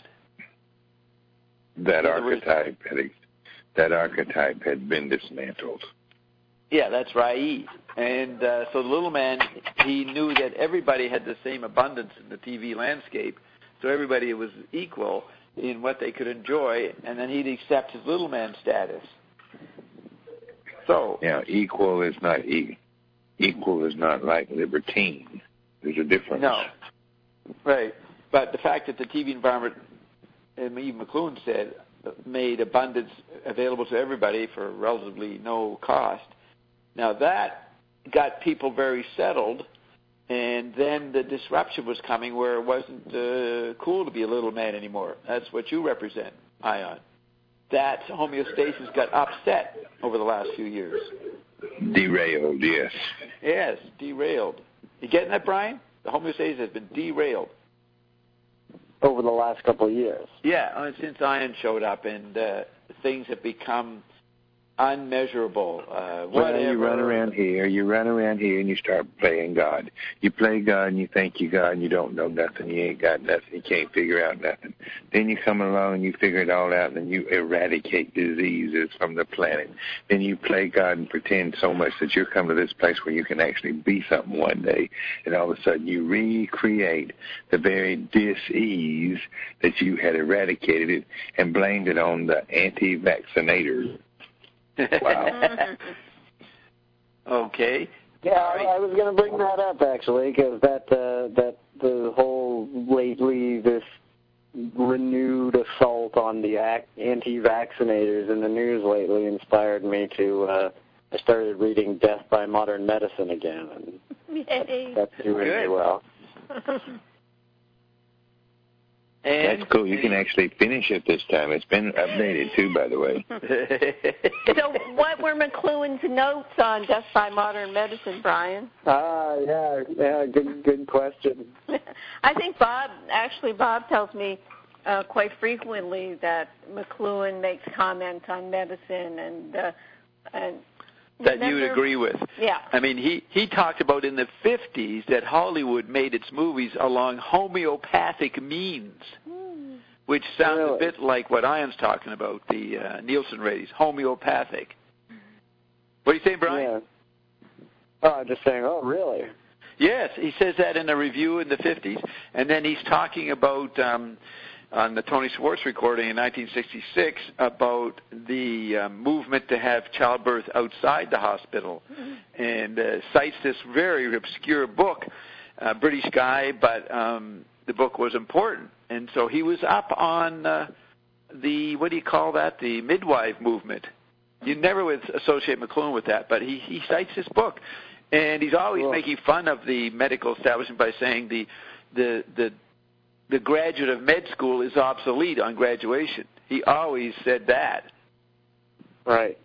That archetype had, that archetype had been dismantled. Yeah, that's right. And uh, so the little man, he knew that everybody had the same abundance in the T V landscape, so everybody was equal in what they could enjoy, and then he'd accept his little man status. So yeah, equal is not e- equal is not like libertine. There's a difference. No, right. But the fact that the T V environment, and even McLuhan said, made abundance available to everybody for relatively no cost. Now that got people very settled, and then the disruption was coming where it wasn't uh, cool to be a little man anymore. That's what you represent, Ion. That homeostasis got upset over the last few years. Derailed, yes. Yes, derailed. You getting that, Brian? The homeostasis has been derailed. Over the last couple of years. Yeah, since Ion showed up, and uh, things have become unmeasurable. Uh, well, you run around here, you run around here, and you start playing God. You play God, and you think you God, and you don't know nothing. You ain't got nothing. You can't figure out nothing. Then you come along, and you figure it all out, and then you eradicate diseases from the planet. Then you play God and pretend so much that you come to this place where you can actually be something one day, and all of a sudden you recreate the very dis-ease that you had eradicated it and blamed it on the anti-vaccinators. Wow. Okay. Yeah, right. I was going to bring that up actually, because that uh, that the whole lately this renewed assault on the anti-vaccinators in the news lately inspired me to. Uh, I started reading Death by Modern Medicine again, and Yay. that's doing really well. And that's cool. You can actually finish it this time. It's been updated, too, by the way. So what were McLuhan's notes on Death by Modern Medicine, Brian? Ah, yeah, yeah, good good question. I think Bob, actually Bob tells me uh, quite frequently that McLuhan makes comments on medicine and... Uh, and that you would agree with. Yeah. I mean, he, he talked about in the fifties that Hollywood made its movies along homeopathic means, mm. which sounds really? a bit like what Ian's talking about, the uh, Nielsen ratings, homeopathic. What do you say, Brian? Yeah. Oh, I'm just saying, oh, really? Yes, he says that in a review in the fifties, and then he's talking about... Um, on the Tony Schwartz recording in nineteen sixty-six about the uh, movement to have childbirth outside the hospital, mm-hmm. and uh, cites this very obscure book, uh, British guy, but um, the book was important. And so he was up on uh, the, what do you call that, the midwife movement. You never would associate McLuhan with that, but he, he cites this book. And he's always cool. making fun of the medical establishment by saying the the the the graduate of med school is obsolete on graduation. He always said that. Right.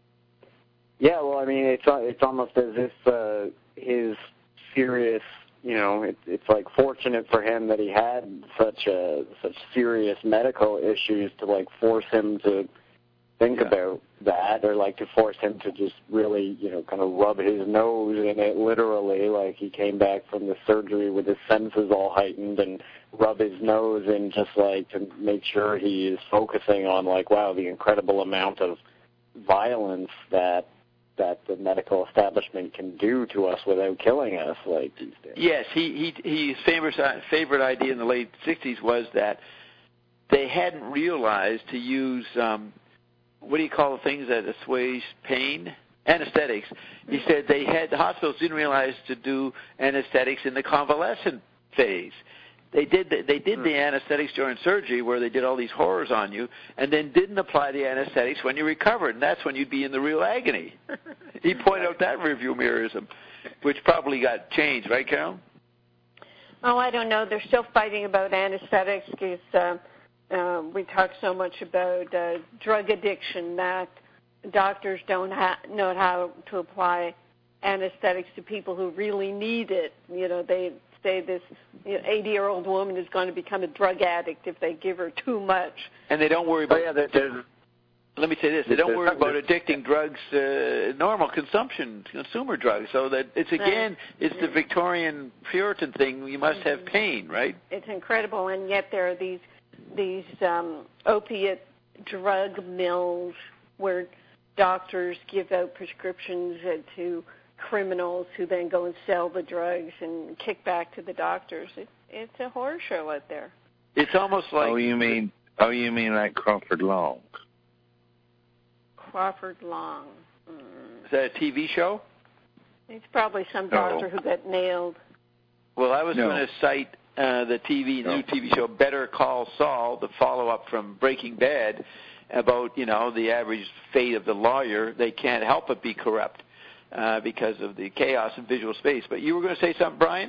Yeah, well, I mean, it's it's almost as if uh, his serious, you know, it, it's like fortunate for him that he had such a such serious medical issues to like force him to think yeah. about that, or like to force him to just really, you know, kind of rub his nose in it literally, like he came back from the surgery with his senses all heightened and rub his nose in just like to make sure he is focusing on like, wow, the incredible amount of violence that that the medical establishment can do to us without killing us, like these days. Yes, he he he his favorite favorite idea in the late sixties was that they hadn't realized to use um, what do you call the things that assuage pain? Anesthetics. He said they had the hospitals didn't realize to do anesthetics in the convalescent phase. They did the, they did the anesthetics during surgery where they did all these horrors on you, and then didn't apply the anesthetics when you recovered, and that's when you'd be in the real agony. He pointed out that review mirrorism, which probably got changed, right, Carol? Oh, I don't know. They're still fighting about anesthetics because uh, uh, we talk so much about uh, drug addiction that doctors don't ha- know how to apply anesthetics to people who really need it. You know, they say this eighty-year-old woman is going to become a drug addict if they give her too much. And they don't worry about. Oh, yeah, there's, let me say this: they don't worry about addicting drugs, uh, normal consumption, consumer drugs. So that it's again, it's the Victorian Puritan thing. You must have pain, right? It's incredible, and yet there are these these um, opiate drug mills where doctors give out prescriptions to criminals who then go and sell the drugs and kick back to the doctors. It, it's a horror show out there. It's almost like... Oh, you mean oh, you mean like Crawford Long? Crawford Long. Mm. Is that a T V show? It's probably some doctor no. who got nailed. Well, I was no. going to cite uh, the T V, no. new T V show Better Call Saul, the follow-up from Breaking Bad, about, you know, the average fate of the lawyer. They can't help but be corrupt. Uh, because of the chaos in visual space. But you were going to say something, Brian?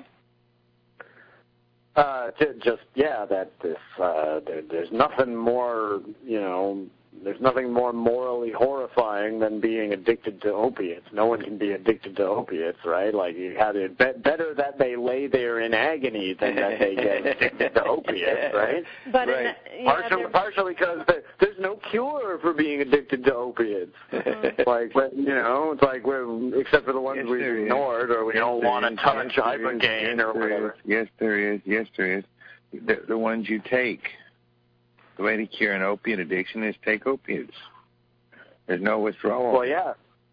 Uh, to just, yeah, that this, uh, there, there's nothing more, you know, there's nothing more morally horrifying than being addicted to opiates. No one can be addicted to opiates, right? Like, you have it be- better that they lay there in agony than that they get addicted to opiates, right? But right. In the, yeah, partially, partially because there's no cure for being addicted to opiates. Mm-hmm. Like, you know, it's like we're except for the ones yes, we've ignored or we yes, don't want to touch yes, Ibogaine yes, or whatever. Yes, there is. Yes, there is. The, the ones you take. The way to cure an opiate addiction is take opiates. There's no withdrawal. Well, yeah.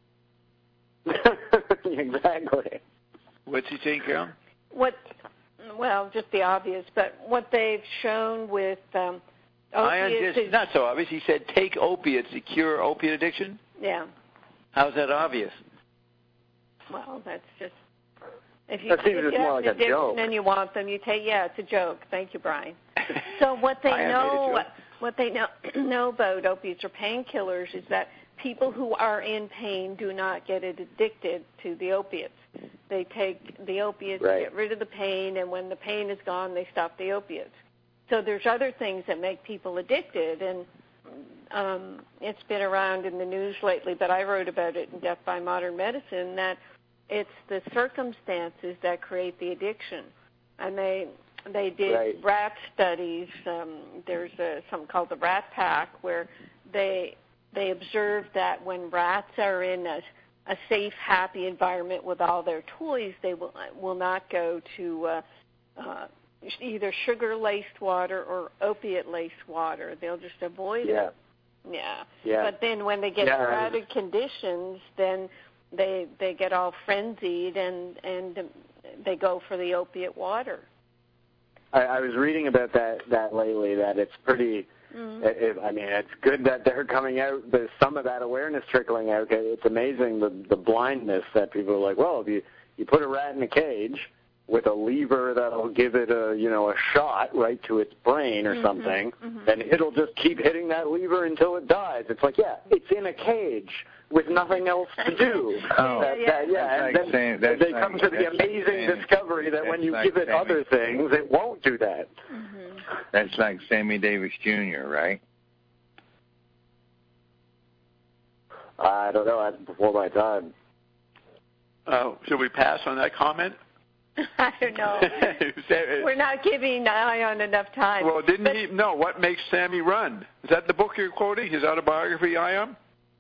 Exactly. What's he saying, Carol? What? Well, just the obvious, but what they've shown with um, opiates is not so obvious. He said take opiates to cure opiate addiction. Yeah. How's that obvious? Well, that's just if you, that seems if just you more have like an a joke. And you want them, you take. Yeah, it's a joke. Thank you, Brian. So what they know, what they know know about opiates or painkillers is that people who are in pain do not get addicted to the opiates. They take the opiates, right. get rid of the pain, and when the pain is gone, they stop the opiates. So there's other things that make people addicted, and um, it's been around in the news lately, but I wrote about it in Death by Modern Medicine, that it's the circumstances that create the addiction. And they they did right. rat studies. Um, there's a, something called the Rat Pack, where they they observed that when rats are in a, a safe, happy environment with all their toys, they will will not go to uh, uh, either sugar-laced water or opiate-laced water. They'll just avoid yeah. it. Yeah. Yeah. But then when they get yeah. crowded conditions, then they they get all frenzied and and they go for the opiate water. I, I was reading about that that lately. That it's pretty. Mm-hmm. It, I mean, it's good that they're coming out. There's some of that awareness trickling out. It's amazing the the blindness that people are like. Well, if you you put a rat in a cage, with a lever that'll give it a, you know, a shot right to its brain or mm-hmm, something, mm-hmm. then it'll just keep hitting that lever until it dies. It's like, yeah, it's in a cage with nothing else to do. Oh, that, that, yeah, and like then saying, that's they like, come to the amazing saying, discovery that when you like give it Sammy, other things, it won't do that. Mm-hmm. That's like Sammy Davis Junior, right? I don't know. That's before my time. Uh, should we pass on that comment? I don't know. We're not giving Ion enough time. Well, didn't but, he? No, what makes Sammy run? Is that the book you're quoting, his autobiography, Ion?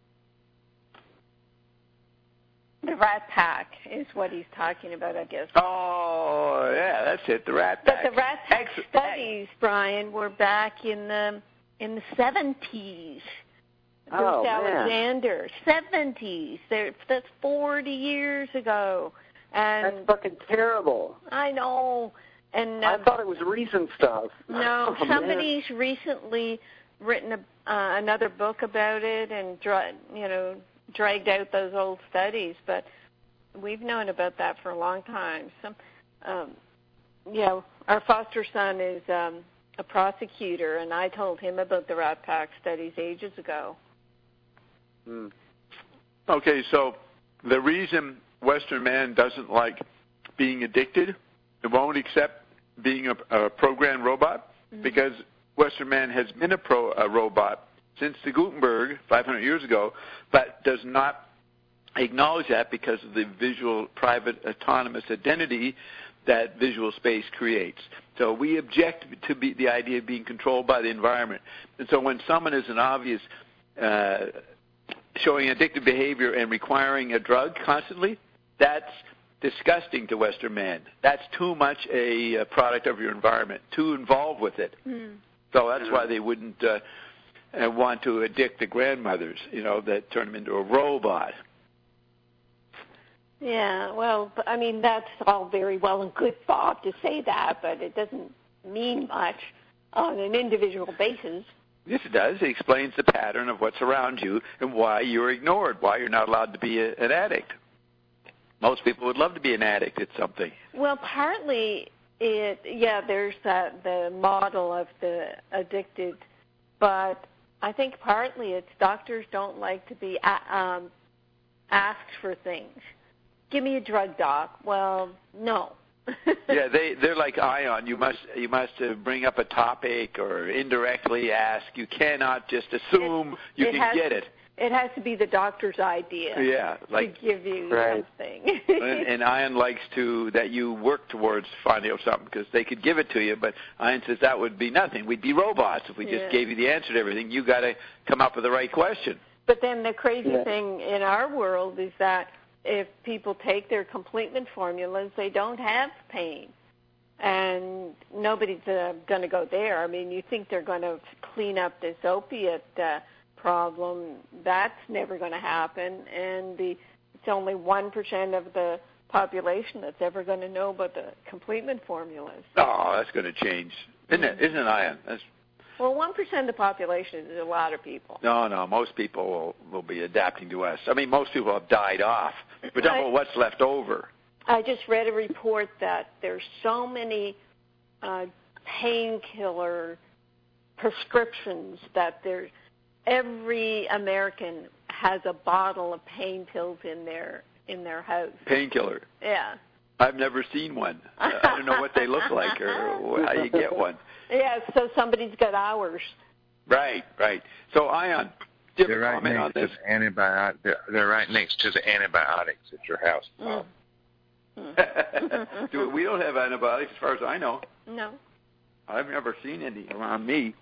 The Rat Pack is what he's talking about, I guess. Oh, yeah, that's it, the Rat Pack. But the Rat Pack Ex- studies, Brian, were back in the in the seventies. Oh, Bruce man. Alexander, seventies. There, that's forty years ago. And That's fucking terrible. I know. And uh, I thought it was recent stuff. no, Oh, somebody's man. recently written a, uh, another book about it and dra- you know dragged out those old studies. But we've known about that for a long time. Some, um, yeah, our foster son is um, a prosecutor, and I told him about the Rat Pack studies ages ago. Hmm. Okay, so the reason Western man doesn't like being addicted, it won't accept being a, a programmed robot, mm-hmm. because Western man has been a, pro, a robot since the Gutenberg five hundred years ago, but does not acknowledge that because of the visual private autonomous identity that visual space creates. So we object to be, the idea of being controlled by the environment. And so when someone is an obvious uh, showing addictive behavior and requiring a drug constantly, that's disgusting to Western man. That's too much a, a product of your environment, too involved with it. Mm. So that's why they wouldn't uh, uh, want to addict the grandmothers, you know, that turn them into a robot. Yeah, well, I mean, that's all very well and good, Bob, to say that, but it doesn't mean much on an individual basis. Yes, it does. It explains the pattern of what's around you and why you're ignored, why you're not allowed to be a, an addict. Most people would love to be an addict at something. Well, partly it, yeah, there's that, the model of the addicted, but I think partly it's doctors don't like to be um, asked for things. Give me a drug, doc. Well, no. Yeah, they they're like Ion. You must you must uh, bring up a topic or indirectly ask. You cannot just assume it, you it can has, get it. It has to be the doctor's idea. Yeah, like to give you right. something. and, and Ion likes to that you work towards finding out something because they could give it to you, but Ion says that would be nothing. We'd be robots if we yeah. just gave you the answer to everything. You got to come up with the right question. But then the crazy yeah. thing in our world is that if people take their completement formulas, they don't have pain. And nobody's uh, going to go there. I mean, you think they're going to clean up this opiate uh, problem. That's never going to happen. And the, it's only one percent of the population that's ever going to know about the completement formulas. Oh, that's going to change. Isn't it, isn't it, Ion? That's Well, one percent of the population is a lot of people. No, no, most people will, will be adapting to us. I mean, most people have died off, but don't know what's left over. I just read a report that there's so many uh, painkiller prescriptions that there's, every American has a bottle of pain pills in their in their house. Painkiller? Yeah. I've never seen one. I don't know what they look like or how you get one. Yeah, so somebody's got ours. Right, right. So, Ion, do you they're have a right comment on next this? To the antibiotic, they're, they're right next to the antibiotics at your house. Mm. do, we don't have antibiotics as far as I know. No. I've never seen any around me.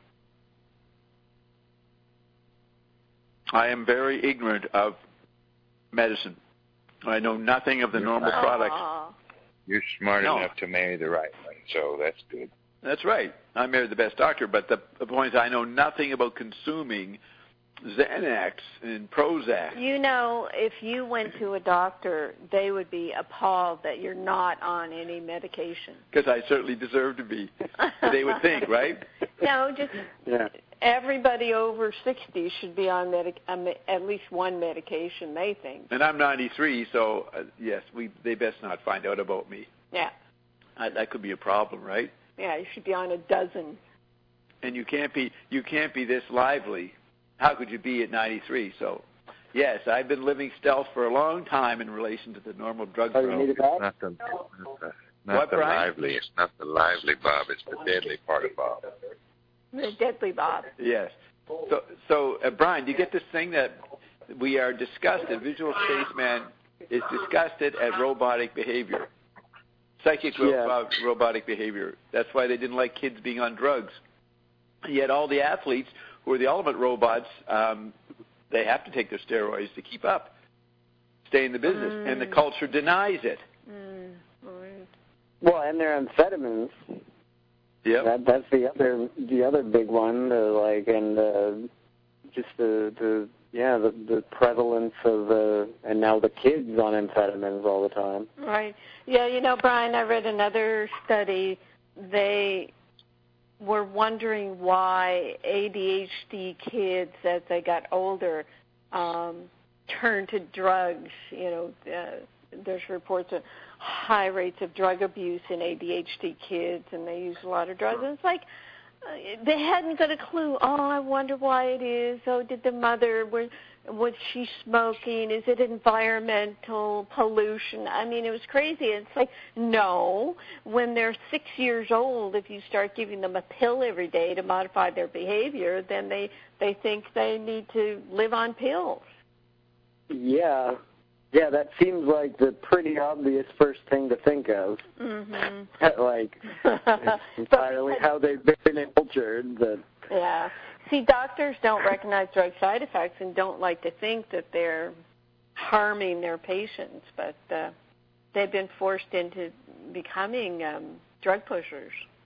I am very ignorant of medicine. I know nothing of the normal Aww. products. You're smart No. enough to marry the right one, so that's good. That's right. I married the best doctor, but the, the point is I know nothing about consuming Xanax and Prozac. You know, if you went to a doctor, they would be appalled that you're not on any medication. Because I certainly deserve to be. They would think, right? No, just yeah. everybody over sixty should be on medic- um, at least one medication, they think. And I'm ninety-three, so uh, yes, we they best not find out about me. Yeah. Uh, that could be a problem, right? Yeah, you should be on a dozen. And you can't be you can't be this lively. How could you be at ninety-three? So, yes, I've been living stealth for a long time in relation to the normal drug Oh, problem. you need it back? Not the, not the, not What, the Brian? lively. It's not the lively Bob. It's the deadly part of Bob. The deadly Bob. Yes. So, so uh, Brian, do you get this thing that we are disgusted, visual spaceman is disgusted at robotic behavior, psychic Yeah. robot, robotic behavior. That's why they didn't like kids being on drugs. Yet all the athletes who are the ultimate robots, um, they have to take their steroids to keep up, stay in the business, Mm. and the culture denies it. Mm, right. Well, and they're amphetamines. Yep. That that's the other the other big one. Uh, like and uh, just the the yeah the the prevalence of uh, and now the kids on amphetamines all the time. Right. Yeah, you know, Brian, I read another study. They were wondering why A D H D kids, as they got older, um, turned to drugs. You know, uh, there's reports of high rates of drug abuse in A D H D kids, and they use a lot of drugs. And it's like uh, they hadn't got a clue. Oh, I wonder why it is. Oh, did the mother, was, was she smoking? Is it environmental pollution? I mean, it was crazy. It's like, no. When they're six years old, if you start giving them a pill every day to modify their behavior, then they, they think they need to live on pills. Yeah. Yeah, that seems like the pretty obvious first thing to think of. Mm-hmm. Like, it's entirely how they've been cultured. That Yeah. See, doctors don't recognize drug side effects and don't like to think that they're harming their patients, but uh, they've been forced into becoming um, drug pushers.